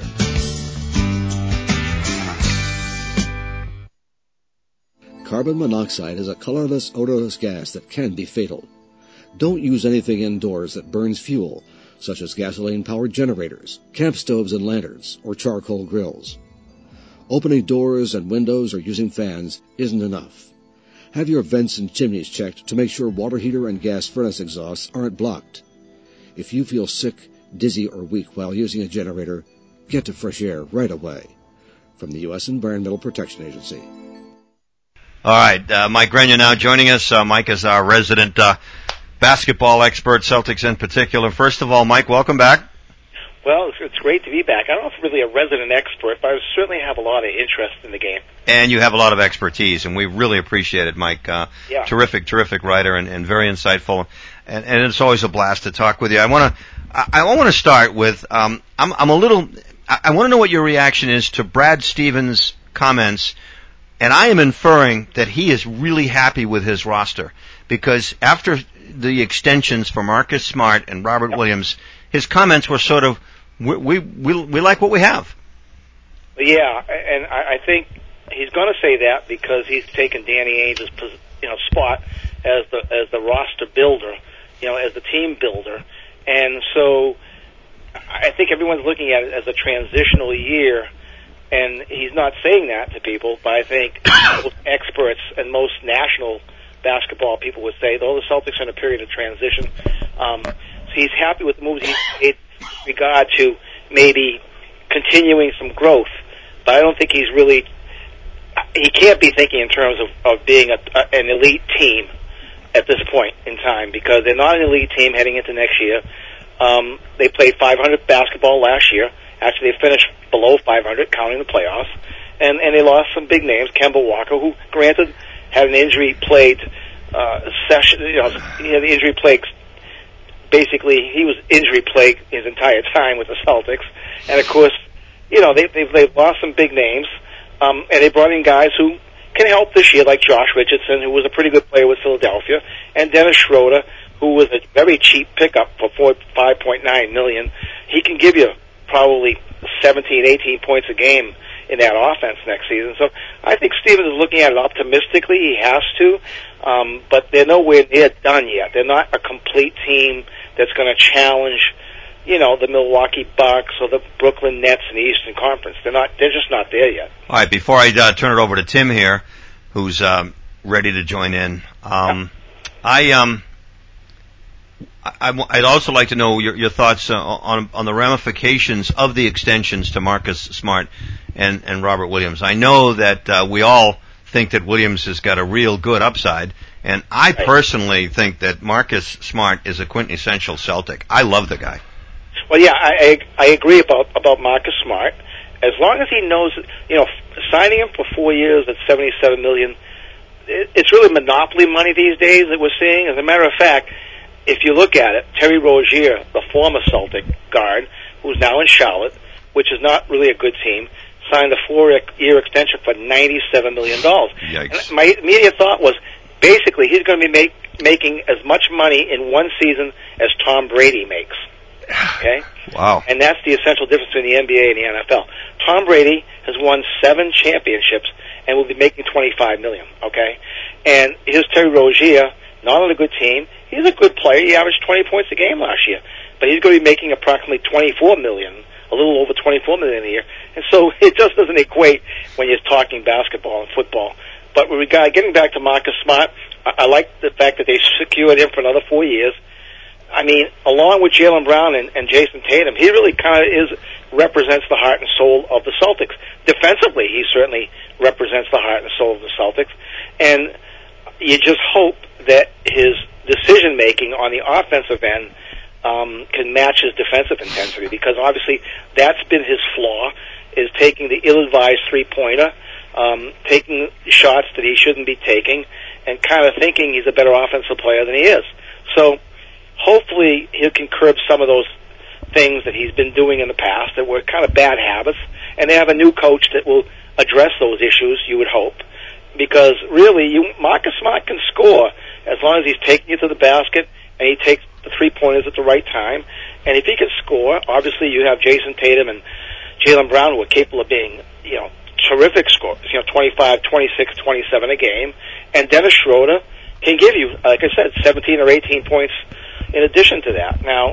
Carbon monoxide is a colorless, odorless gas that can be fatal. Don't use anything indoors that burns fuel, such as gasoline-powered generators, camp stoves and lanterns, or charcoal grills. Opening doors and windows or using fans isn't enough. Have your vents and chimneys checked to make sure water heater and gas furnace exhausts aren't blocked. If you feel sick, dizzy, or weak while using a generator, get to fresh air right away. From the U.S. Environmental Protection Agency. All right, Mike Grenier now joining us. Mike is our resident basketball expert, Celtics in particular. First of all, Mike, welcome back. Well, it's great to be back. I don't know if I'm really a resident expert, but I certainly have a lot of interest in the game. And you have a lot of expertise, and we really appreciate it, Mike. Yeah. Terrific writer and very insightful. And it's always a blast to talk with you. I want to start with I want to know what your reaction is to Brad Stevens' comments. And I am inferring that he is really happy with his roster because after the extensions for Marcus Smart and Robert Williams, his comments were sort of, we like what we have. Yeah, and I think he's going to say that because he's taken Danny Ainge's spot as the roster builder, as the team builder, and so I think everyone's looking at it as a transitional year. And he's not saying that to people, but I think most experts and most national basketball people would say, though the Celtics are in a period of transition, so he's happy with the moves he's made with regard to maybe continuing some growth. But I don't think he can't be thinking in terms of being an elite team at this point in time because they're not an elite team heading into next year. They played 500 basketball last year. Actually, they finished below 500, counting the playoffs, and they lost some big names. Kemba Walker, who, granted, had an injury plagued session. He had the injury plague. Basically, he was injury plagued his entire time with the Celtics, and of course, they've lost some big names, and they brought in guys who can help this year, like Josh Richardson, who was a pretty good player with Philadelphia, and Dennis Schroeder, who was a very cheap pickup for $5.9 million. He can give you probably 17, 18 points a game in that offense next season. So I think Stevens is looking at it optimistically. He has to, but they're nowhere near done yet. They're not a complete team that's going to challenge, the Milwaukee Bucks or the Brooklyn Nets in the Eastern Conference. They're just not there yet. All right, before I turn it over to Tim here, who's ready to join in, I'd also like to know your thoughts on the ramifications of the extensions to Marcus Smart and Robert Williams. I know that we all think that Williams has got a real good upside, and I personally think that Marcus Smart is a quintessential Celtic. I love the guy. Well, yeah, I agree about Marcus Smart. As long as he knows, signing him for 4 years at $77 million, it's really monopoly money these days that we're seeing. As a matter of fact, if you look at it, Terry Rozier, the former Celtic guard, who's now in Charlotte, which is not really a good team, signed a 4-year extension for $97 million. Yikes. And my immediate thought was, basically, he's going to be making as much money in one season as Tom Brady makes. Okay? Wow. And that's the essential difference between the NBA and the NFL. Tom Brady has won 7 championships and will be making $25 million, okay? And here's Terry Rozier, not on a good team. He's a good player. He averaged 20 points a game last year. But he's going to be making approximately $24 million, a little over $24 million a year. And so it just doesn't equate when you're talking basketball and football. But with regard, getting back to Marcus Smart, I like the fact that they secured him for another 4 years. I mean, along with Jaylen Brown and Jason Tatum, he really kind of represents the heart and soul of the Celtics. Defensively, he certainly represents the heart and soul of the Celtics. And you just hope that his decision-making on the offensive end can match his defensive intensity, because obviously that's been his flaw, is taking the ill-advised three-pointer, taking shots that he shouldn't be taking, and kind of thinking he's a better offensive player than he is. So hopefully he can curb some of those things that he's been doing in the past that were kind of bad habits, and they have a new coach that will address those issues, you would hope, because really Marcus Smart can score as long as he's taking it to the basket and he takes the three-pointers at the right time. And if he can score, obviously you have Jason Tatum and Jaylen Brown who are capable of being, terrific scorers, 25, 26, 27 a game. And Dennis Schroeder can give you, like I said, 17 or 18 points in addition to that. Now,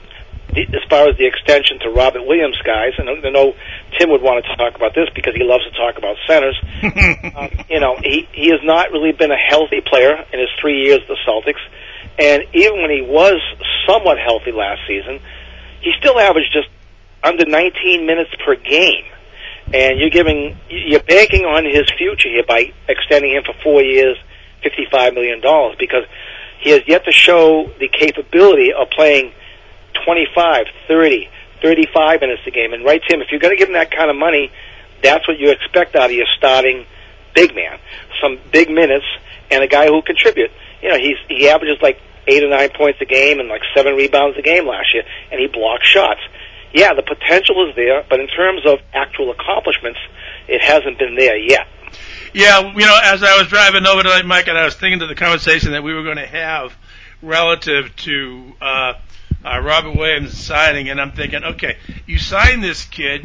as far as the extension to Robert Williams, guys, and I know Tim would want to talk about this because he loves to talk about centers. He has not really been a healthy player in his 3 years at the Celtics, and even when he was somewhat healthy last season, he still averaged just under 19 minutes per game. And you're banking on his future here by extending him for 4 years, $55 million, because he has yet to show the capability of playing 25, 30, 35 minutes a game. And right, Tim, if you're going to give him that kind of money, that's what you expect out of your starting big man. Some big minutes and a guy who will contribute. He averages like 8 or 9 points a game and like 7 rebounds a game last year, and he blocks shots. Yeah, the potential is there, but in terms of actual accomplishments, it hasn't been there yet. Yeah, as I was driving over tonight, Mike, and I was thinking to the conversation that we were going to have relative to Robert Williams signing, and I'm thinking, okay, you signed this kid.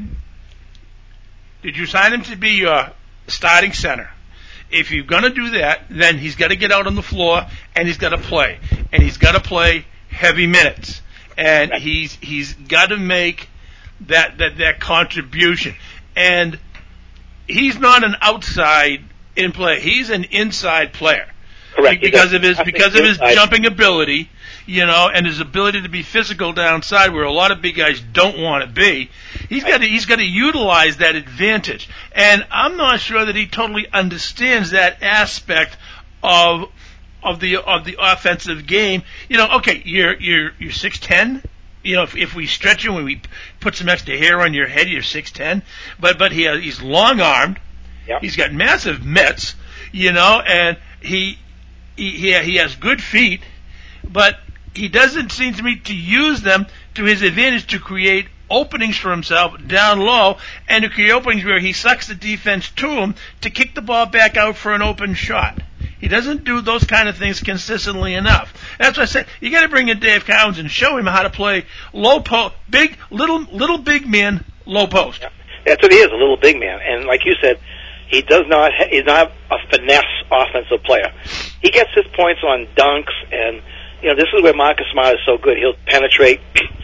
Did you sign him to be your starting center? If you're going to do that, then he's got to get out on the floor and he's got to play. And he's got to play heavy minutes. And he's got to make that contribution. And he's not an outside in play. He's an inside player. Correct. Because of his jumping ability, and his ability to be physical downside where a lot of big guys don't want to be. He's got to utilize that advantage. And I'm not sure that he totally understands that aspect of the offensive game. Okay, you're 6'10". If we stretch you and we put some extra hair on your head, you're 6'10". But he's long armed. Yep. He's got massive mitts, and he has good feet, but he doesn't seem to me to use them to his advantage to create openings for himself down low and to create openings where he sucks the defense to him to kick the ball back out for an open shot. He doesn't do those kind of things consistently enough. That's why I said you got to bring in Dave Cowens and show him how to play low post, little big man, low post. Yeah. That's what he is, a little big man. And like you said, he's not a finesse offensive player. He gets his points on dunks, and this is where Marcus Smart is so good. He'll penetrate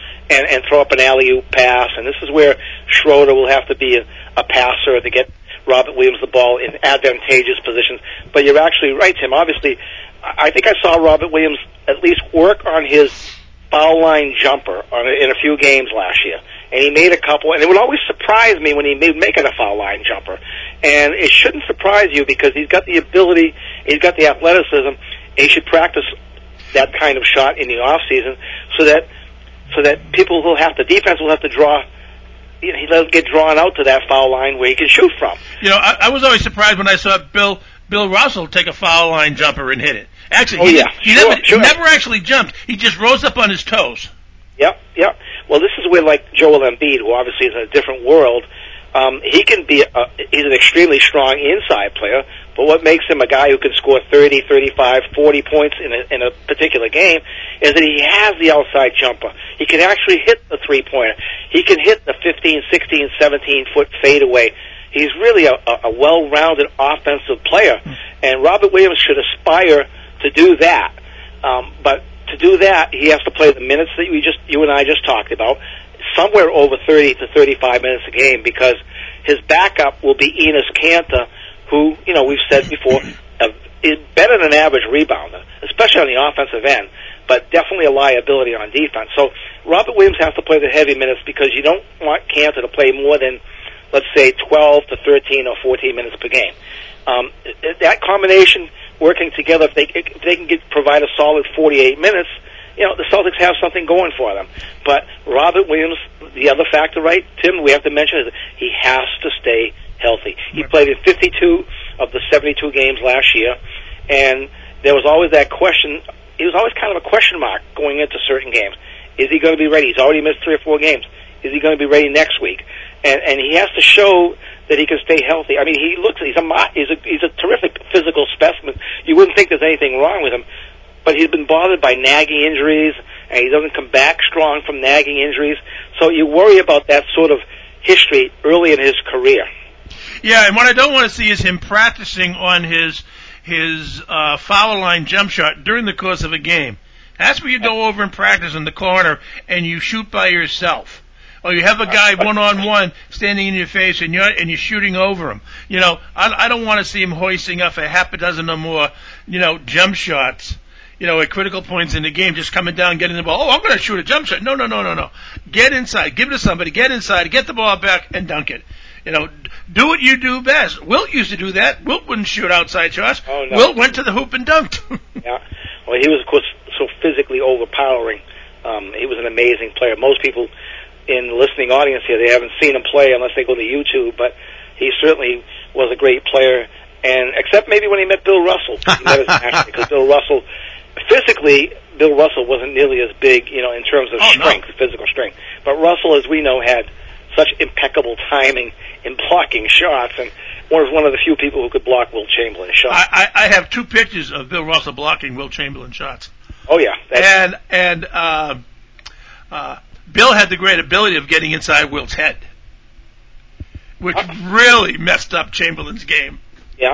and throw up an alley-oop pass, and this is where Schroeder will have to be a passer to get Robert Williams the ball in advantageous positions. But you're actually right, Tim. Obviously, I think I saw Robert Williams at least work on his foul line jumper in a few games last year. And he made a couple, and it would always surprise me when he make it a foul line jumper. And it shouldn't surprise you because he's got the ability, he's got the athleticism, and he should practice that kind of shot in the off season so that people defense will have to draw. He doesn't get drawn out to that foul line where he can shoot from. I was always surprised when I saw Bill Russell take a foul line jumper and hit it. Actually, he never actually jumped. He just rose up on his toes. Yep. Well, this is where, like Joel Embiid, who obviously is in a different world, he can be he's an extremely strong inside player, but what makes him a guy who can score 30, 35, 40 points in a particular game is that he has the outside jumper. He can actually hit the three-pointer. He can hit the 15, 16, 17-foot fadeaway. He's really a well-rounded offensive player, and Robert Williams should aspire to do that. But to do that, he has to play the minutes that you and I just talked about, somewhere over 30 to 35 minutes a game, because his backup will be Enes Kanter, who, we've said before, is better than an average rebounder, especially on the offensive end, but definitely a liability on defense. So Robert Williams has to play the heavy minutes because you don't want Kanter to play more than, let's say, 12 to 13 or 14 minutes per game. That combination working together, if they can provide a solid 48 minutes, the Celtics have something going for them. But Robert Williams, the other factor, right, Tim, we have to mention is he has to stay healthy. He played in 52 of the 72 games last year, and there was always that question. It was always kind of a question mark going into certain games. Is he going to be ready? He's already missed 3 or 4 games. Is he going to be ready next week? And he has to show that he can stay healthy. I mean, he's a terrific physical specimen. You wouldn't think there's anything wrong with him, but he's been bothered by nagging injuries, and he doesn't come back strong from nagging injuries. So you worry about that sort of history early in his career. Yeah, and what I don't want to see is him practicing on his foul line jump shot during the course of a game. That's where you go over and practice in the corner and you shoot by yourself. Or you have a guy one-on-one standing in your face and you're shooting over him. I don't want to see him hoisting up a half a dozen or more, jump shots, at critical points in the game, just coming down, getting the ball. Oh, I'm going to shoot a jump shot. No. Get inside. Give it to somebody. Get inside. Get the ball back and dunk it. Do what you do best. Wilt used to do that. Wilt wouldn't shoot outside shots. Oh, no. Wilt went to the hoop and dunked. Yeah. Well, he was, of course, so physically overpowering. He was an amazing player. Most people in the listening audience here, they haven't seen him play unless they go to YouTube, but he certainly was a great player, and except maybe when he met Bill Russell. He met his match because Bill Russell, physically, Bill Russell wasn't nearly as big, in terms of strength, physical strength. But Russell, as we know, had such impeccable timing in blocking shots, and was one of the few people who could block Wilt Chamberlain's shots. I have 2 pictures of Bill Russell blocking Wilt Chamberlain shots. Oh, yeah. And Bill had the great ability of getting inside Wilt's head, which really messed up Chamberlain's game. Yeah.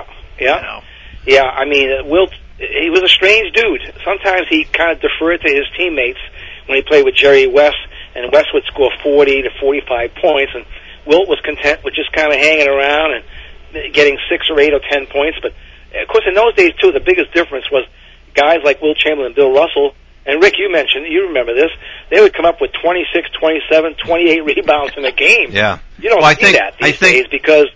I mean, Wilt, he was a strange dude. Sometimes he kind of deferred to his teammates when he played with Jerry West, and West would score 40 to 45 points, and Wilt was content with just kind of hanging around and getting 6 or 8 or 10 points. But, of course, in those days, too, the biggest difference was guys like Wilt Chamberlain and Bill Russell. And Rick, you remember this, they would come up with 26, 27, 28 rebounds in a game. Yeah. You don't see that these days because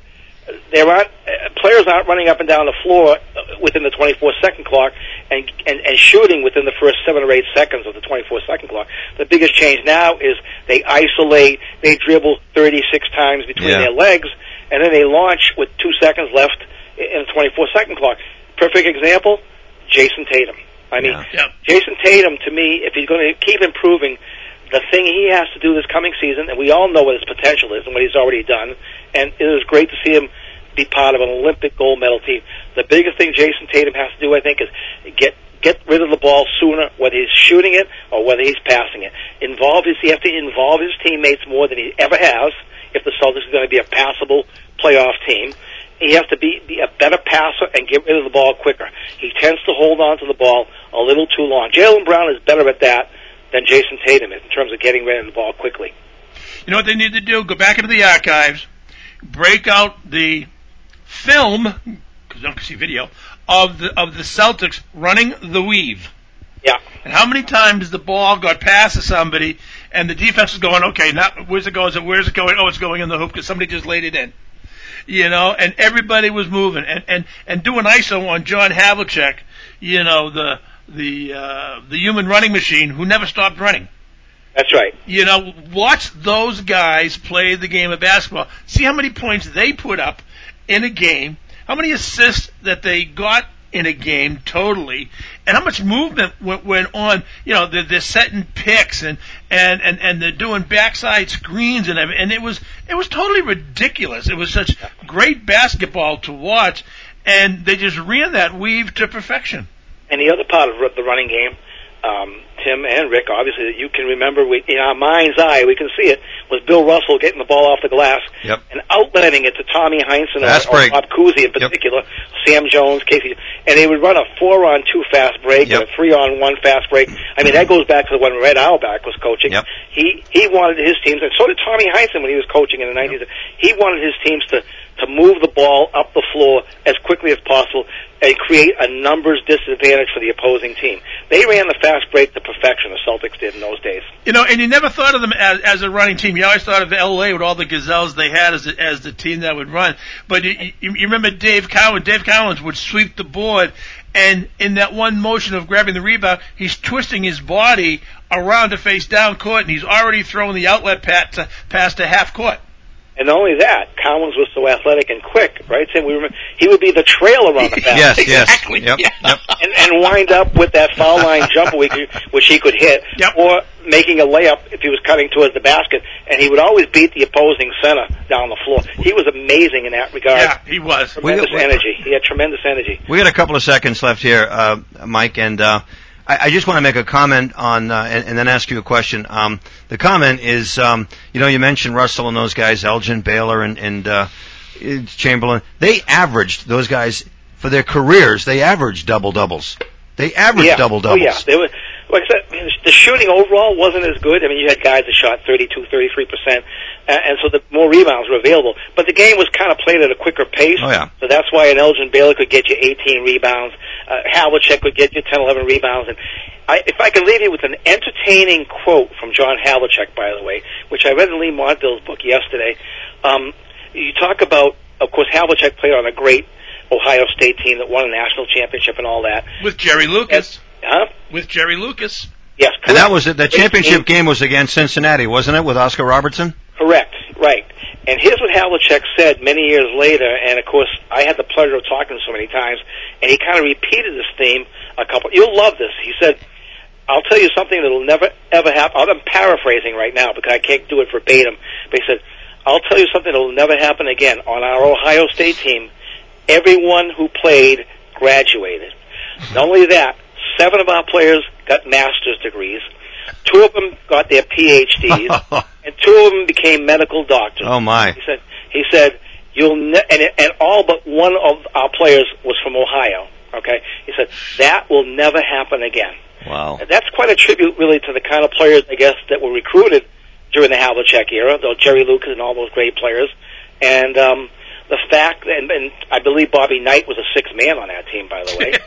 players aren't running up and down the floor within the 24-second clock and shooting within the first 7 or 8 seconds of the 24-second clock. The biggest change now is they isolate, they dribble 36 times between their legs, and then they launch with 2 seconds left in the 24-second clock. Perfect example, Jason Tatum. I mean, Jason Tatum, to me, if he's going to keep improving, the thing he has to do this coming season, and we all know what his potential is and what he's already done, and it was great to see him be part of an Olympic gold medal team. The biggest thing Jason Tatum has to do, I think, is get rid of the ball sooner, whether he's shooting it or whether he's passing it. He has to involve his teammates more than he ever has if the Celtics are going to be a passable playoff team. He has to be a better passer and get rid of the ball quicker. He tends to hold on to the ball a little too long. Jaylen Brown is better at that than Jason Tatum is in terms of getting rid of the ball quickly. You know what they need to do? Go back into the archives, break out the film, because I don't see video, of the Celtics running the weave. Yeah. And how many times the ball got past to somebody and the defense was going, okay, now where's it going? Where's it going? Oh, it's going in the hoop because somebody just laid it in. You know, and everybody was moving and doing ISO on John Havlicek, you know, the human running machine who never stopped running. That's right. You know, watch those guys play the game of basketball. See how many points they put up in a game, how many assists that they got in a game totally, and how much movement went on. You know, they're setting picks and they're doing backside screens and it was totally ridiculous. It was such great basketball to watch, and they just ran that weave to perfection. And the other part of the running game, Tim and Rick, obviously, that you can remember in our mind's eye, we can see it, was Bill Russell getting the ball off the glass and outletting it to Tommy Heinsohn or Bob Cousy in particular, Sam Jones, Casey, and they would run a 4-on-2 fast break and a 3-on-1 fast break. I mean, that goes back to when Red Auerbach was coaching. He wanted his teams, and so did Tommy Heinsohn when he was coaching in the 90s. He wanted his teams to move the ball up the floor as quickly as possible and create a numbers disadvantage for the opposing team. They ran the fast break to perfection, the Celtics did in those days. You know, and you never thought of them as a running team. You always thought of L.A. with all the gazelles they had as the team that would run. But you remember Dave Cowens. Dave Cowens would sweep the board, and in that one motion of grabbing the rebound, he's twisting his body around to face down court, and he's already throwing the outlet pass to half court. And not only that, Collins was so athletic and quick, right? So he would be the trailer on the pass. Yes, exactly. Yep. And wind up with that foul line jumper which he could hit, or making a layup if he was cutting towards the basket. And he would always beat the opposing center down the floor. He was amazing in that regard. Yeah, he was. Tremendous energy. He had tremendous energy. We got a couple of seconds left here, Mike, and I just want to make a comment on, and then ask you a question. The comment is, you mentioned Russell and those guys, Elgin, Baylor, and Chamberlain. They averaged, those guys, for their careers, they averaged double-doubles. They averaged double-doubles. Oh, yeah. They were, like I said, the shooting overall wasn't as good. I mean, you had guys that shot 32, 33%, and so the more rebounds were available. But the game was kind of played at a quicker pace. Oh, yeah. So that's why an Elgin Baylor could get you 18 rebounds. Havlicek would get you 10, 11 rebounds. And if I could leave you with an entertaining quote from John Havlicek, by the way, which I read in Lee Montville's book yesterday. You talk about, of course, Havlicek played on a great Ohio State team that won a national championship and all that. With Jerry Lucas. With Jerry Lucas. Yes, correct. And that was the championship game was against Cincinnati, wasn't it, with Oscar Robertson? Correct, right. And here's what Havlicek said many years later, and of course I had the pleasure of talking to him so many times, and he kind of repeated this theme a couple. You'll love this. He said, "I'll tell you something that'll never ever happen." I'm paraphrasing right now because I can't do it verbatim, but he said, "I'll tell you something that'll never happen again. On our Ohio State team, everyone who played graduated. Not only that, 7 of our players got master's degrees. 2 of them got their PhDs, and 2 of them became medical doctors." Oh my! He said, and all but 1 of our players was from Ohio. Okay, he said that will never happen again. Wow! And that's quite a tribute, really, to the kind of players, I guess, that were recruited during the Havlicek era, though Jerry Lucas and all those great players, and the fact, and I believe Bobby Knight was a 6th man on that team, by the way.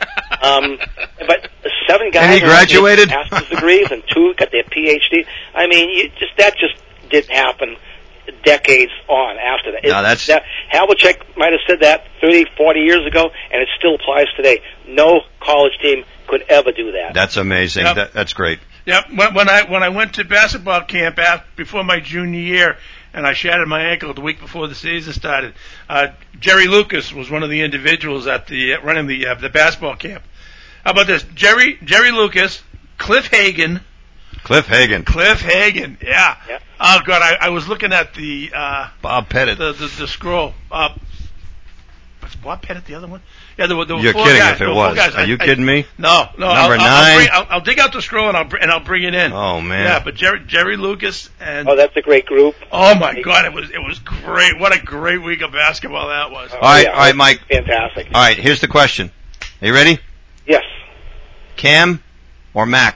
But 7 guys and he graduated, got master's degrees, and 2 got their PhD. I mean, that just didn't happen decades on after that. No, Havlicek might have said that 30, 40 years ago, and it still applies today. No college team could ever do that. That's amazing. Yep. That's great. Yep. When I went to basketball camp before my junior year, and I shattered my ankle the week before the season started, Jerry Lucas was one of the individuals running the basketball camp. How about this? Jerry Lucas, Cliff Hagan. Cliff Hagan. Yeah. Oh God, I was looking at the Bob Pettit. The scroll. Was Bob Pettit the other one? Yeah, there were You're four kidding guys. if it was. Are you kidding me? No. Number 9. I'll dig out the scroll and I'll bring it in. Oh man. Yeah, but Jerry Lucas and. Oh, that's a great group. Oh my God, it was great. What a great week of basketball that was. All right, Mike. Fantastic. All right, here's the question. Are you ready? Yes. Cam or Mac?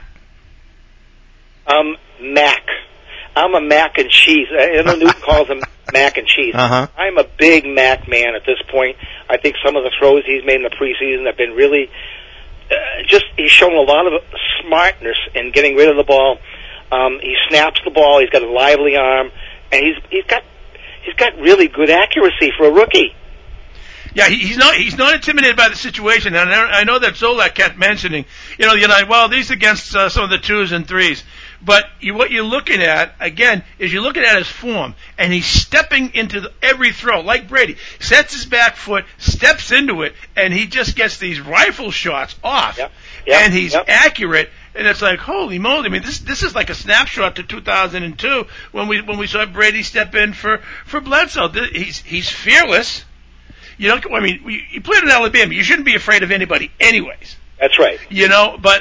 Mac. I'm a mac and cheese. I know Newton calls him mac and cheese. Uh-huh. I'm a big Mac man at this point. I think some of the throws he's made in the preseason have been really he's shown a lot of smartness in getting rid of the ball. He snaps the ball. He's got a lively arm, and he's got really good accuracy for a rookie. Yeah, he's not intimidated by the situation, and I know that Zolak kept mentioning, well, these against some of the 2s and 3s, but what you're looking at again is you're looking at his form, and he's stepping into every throw like Brady, sets his back foot, steps into it, and he just gets these rifle shots off, and he's accurate. And it's like, holy moly! I mean, this is like a snapshot to 2002 when we saw Brady step in for Bledsoe. He's fearless. You played in Alabama. You shouldn't be afraid of anybody, anyways. That's right. But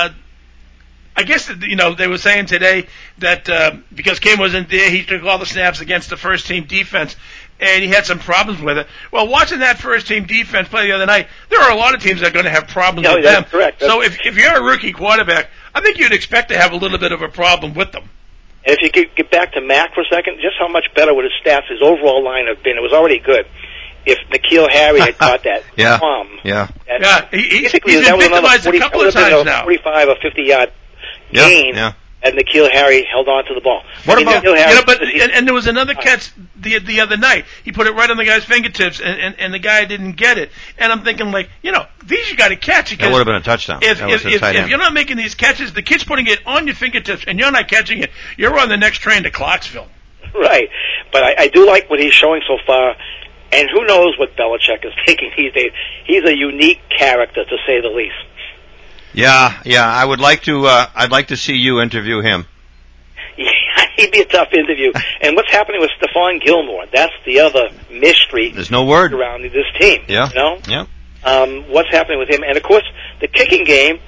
I guess they were saying today that because Kim wasn't there, he took all the snaps against the first team defense, and he had some problems with it. Well, watching that first team defense play the other night, there are a lot of teams that are going to have problems with them. Correct. So if you're a rookie quarterback, I think you'd expect to have a little bit of a problem with them. And if you could get back to Mac for a second, just how much better would his stats, his overall line have been? It was already good. If N'Keal Harry had caught that bomb. He's been victimized a couple of times now. 45 or 50-yard gain, and N'Keal Harry held on to the ball. What about and there was another catch the other night. He put it right on the guy's fingertips, and the guy didn't get it. And I'm thinking, these you got to catch. That would have been a touchdown. If you're not making these catches, the kid's putting it on your fingertips, and you're not catching it, you're on the next train to Clarksville. Right, but I do like what he's showing so far. And who knows what Belichick is thinking these days. He's a unique character, to say the least. Yeah, I would like to, I'd like to see you interview him. Yeah, he'd be a tough interview. And what's happening with Stephon Gilmore? That's the other mystery. There's no word around this team. Yeah. What's happening with him? And of course, the kicking game,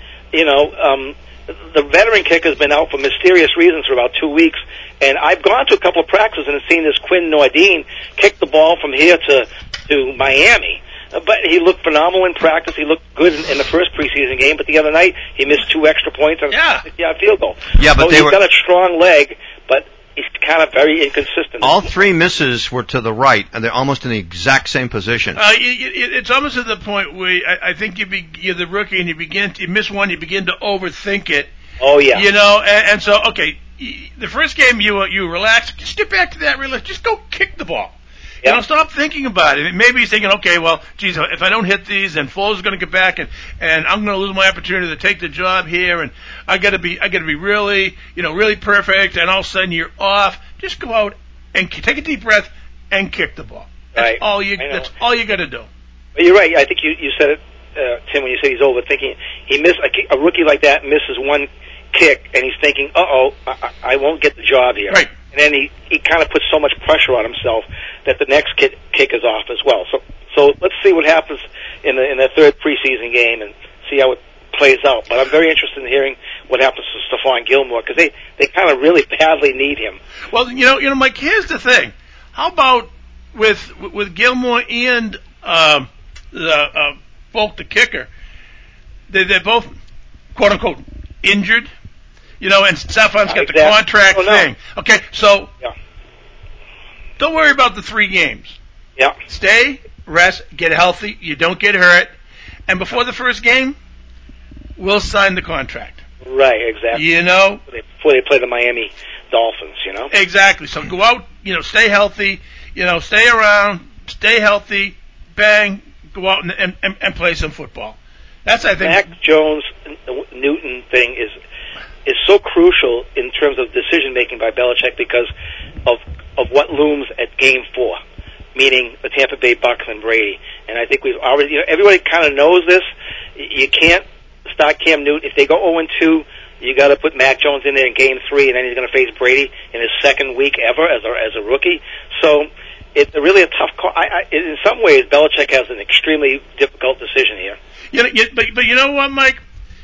the veteran kicker's been out for mysterious reasons for about 2 weeks. And I've gone to a couple of practices and seen this Quinn Nordine kick the ball from here to Miami. But he looked phenomenal in practice. He looked good in the first preseason game. But the other night, he missed 2 extra points on a 50-yard field goal. Yeah, but he's got a strong leg, but he's kind of very inconsistent. All 3 misses were to the right, and they're almost in the exact same position. It's almost to the point where I think you're the rookie and you miss one, you begin to overthink it. Oh, yeah. And so, okay, the first game you relax, just get back to that relax, just go kick the ball. Yep. Stop thinking about it. Maybe he's thinking, okay, well, geez, if I don't hit these, then Foles is going to get back, and I'm going to lose my opportunity to take the job here, and I got to be really, really perfect, and all of a sudden you're off. Just go out and take a deep breath and kick the ball. That's all you got to do. But you're right. I think you said it, Tim, when you said he's overthinking. He missed a rookie like that misses one kick, and he's thinking, I won't get the job here. Right. And then he kind of puts so much pressure on himself that the next kick is off as well. So let's see what happens in the third preseason game and see how it plays out. But I'm very interested in hearing what happens to Stephon Gilmore because they kind of really badly need him. Well, Mike, here's the thing. How about with Gilmore and Folk the kicker? They're both quote unquote injured. And Stephon's got the contract thing. Okay, so don't worry about the 3 games. Yeah. Stay, rest, get healthy. You don't get hurt. And before the first game, we'll sign the contract. Right, exactly. Before they play the Miami Dolphins, Exactly. So go out, stay healthy, stay around, stay healthy, bang, go out and play some football. That's, I think. Mac Jones Newton thing is so crucial in terms of decision making by Belichick because of what looms at Game 4, meaning the Tampa Bay Bucs and Brady. And I think we've already, everybody kind of knows this. You can't start Cam Newton. If they go 0-2, you got to put Mac Jones in there in Game 3, and then he's going to face Brady in his second week ever as a rookie. So it's really a tough call. In some ways, Belichick has an extremely difficult decision here. But you know what, Mike?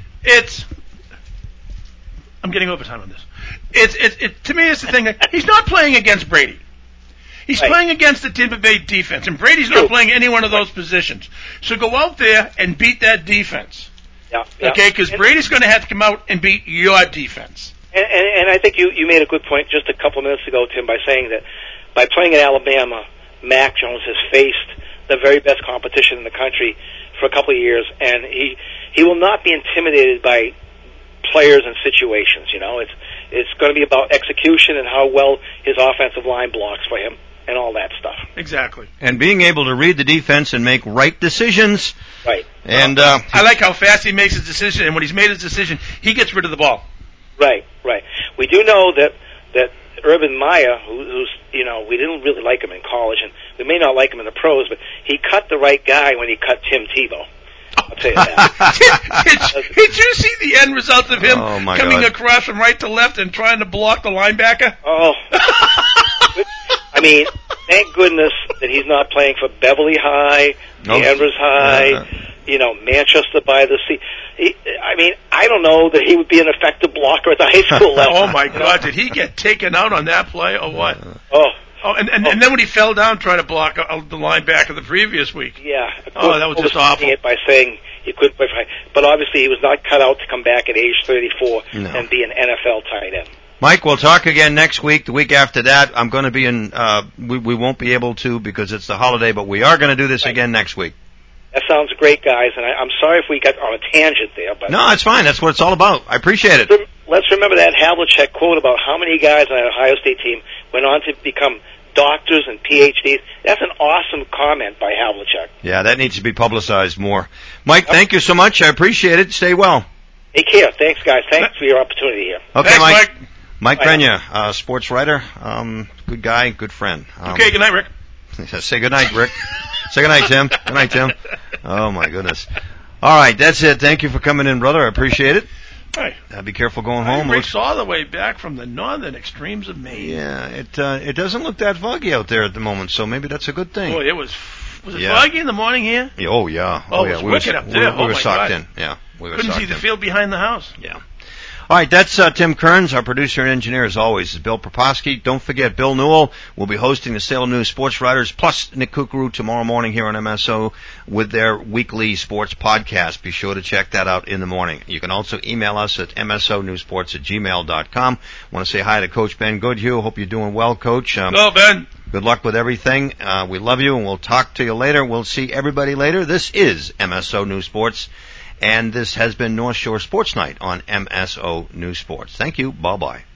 I'm getting overtime on this. To me, it's the thing that he's not playing against Brady. He's playing against the Tampa Bay defense, and Brady's not playing any one of those positions. So go out there and beat that defense. Yeah. Okay, because Brady's going to have to come out and beat your defense. And I think you made a good point just a couple of minutes ago, Tim, by saying that by playing in Alabama, Mac Jones has faced the very best competition in the country for a couple of years, and he will not be intimidated by players and situations. It's going to be about execution and how well his offensive line blocks for him and all that stuff. Exactly. And being able to read the defense and make right decisions. Right. And I like how fast he makes his decision, and when he's made his decision, he gets rid of the ball. Right. We do know that Urban Meyer, who's we didn't really like him in college, and we may not like him in the pros, but he cut the right guy when he cut Tim Tebow. I'll tell you that. Did you see the end result of him coming God. across from right to left and trying to block the linebacker? Oh. I mean, thank goodness that he's not playing for Beverly High, Danvers High, Manchester by the Sea. I don't know that he would be an effective blocker at the high school level. Oh, my God. Did he get taken out on that play or what? And then when he fell down trying to block the linebacker the previous week. Yeah. That was just awful. It by saying he couldn't play for high. But obviously he was not cut out to come back at age 34 and be an NFL tight end. Mike, we'll talk again next week. The week after that, I'm going to be in, we won't be able to because it's the holiday, but we are going to do this again next week. That sounds great, guys, and I'm sorry if we got on a tangent there. But no, it's fine. That's what it's all about. I appreciate it. Let's remember that Havlicek quote about how many guys on that Ohio State team went on to become doctors and PhDs. That's an awesome comment by Havlicek. Yeah, that needs to be publicized more. Mike, thank you so much. I appreciate it. Stay well. Take care. Thanks, guys. Thanks for your opportunity here. Okay, thanks, Mike Grenier, sports writer, good guy, good friend. Okay, good night, Rick. Say good night, Rick. Say good night, Tim. Good night, Tim. Oh, my goodness. All right, that's it. Thank you for coming in, brother. I appreciate it. Hey. Be careful going home. Rick's all the way back from the northern extremes of Maine. Yeah, it doesn't look that foggy out there at the moment, so maybe that's a good thing. Boy, was it foggy in the morning here? Oh, yeah. Oh, yeah. It was wicked up there. We were socked in. Yeah, we were couldn't see the field behind the house. Yeah. All right, that's Tim Kearns. Our producer and engineer, as always, is Bill Proposky. Don't forget, Bill Newell will be hosting the Salem News Sports Writers plus Nick Kukuru tomorrow morning here on MSO with their weekly sports podcast. Be sure to check that out in the morning. You can also email us at msonewsports@gmail.com. Want to say hi to Coach Ben Goodhue. Hope you're doing well, Coach. Hello, Ben. Good luck with everything. We love you, and we'll talk to you later. We'll see everybody later. This is MSO News Sports. And this has been North Shore Sports Night on MSO News Sports. Thank you. Bye-bye.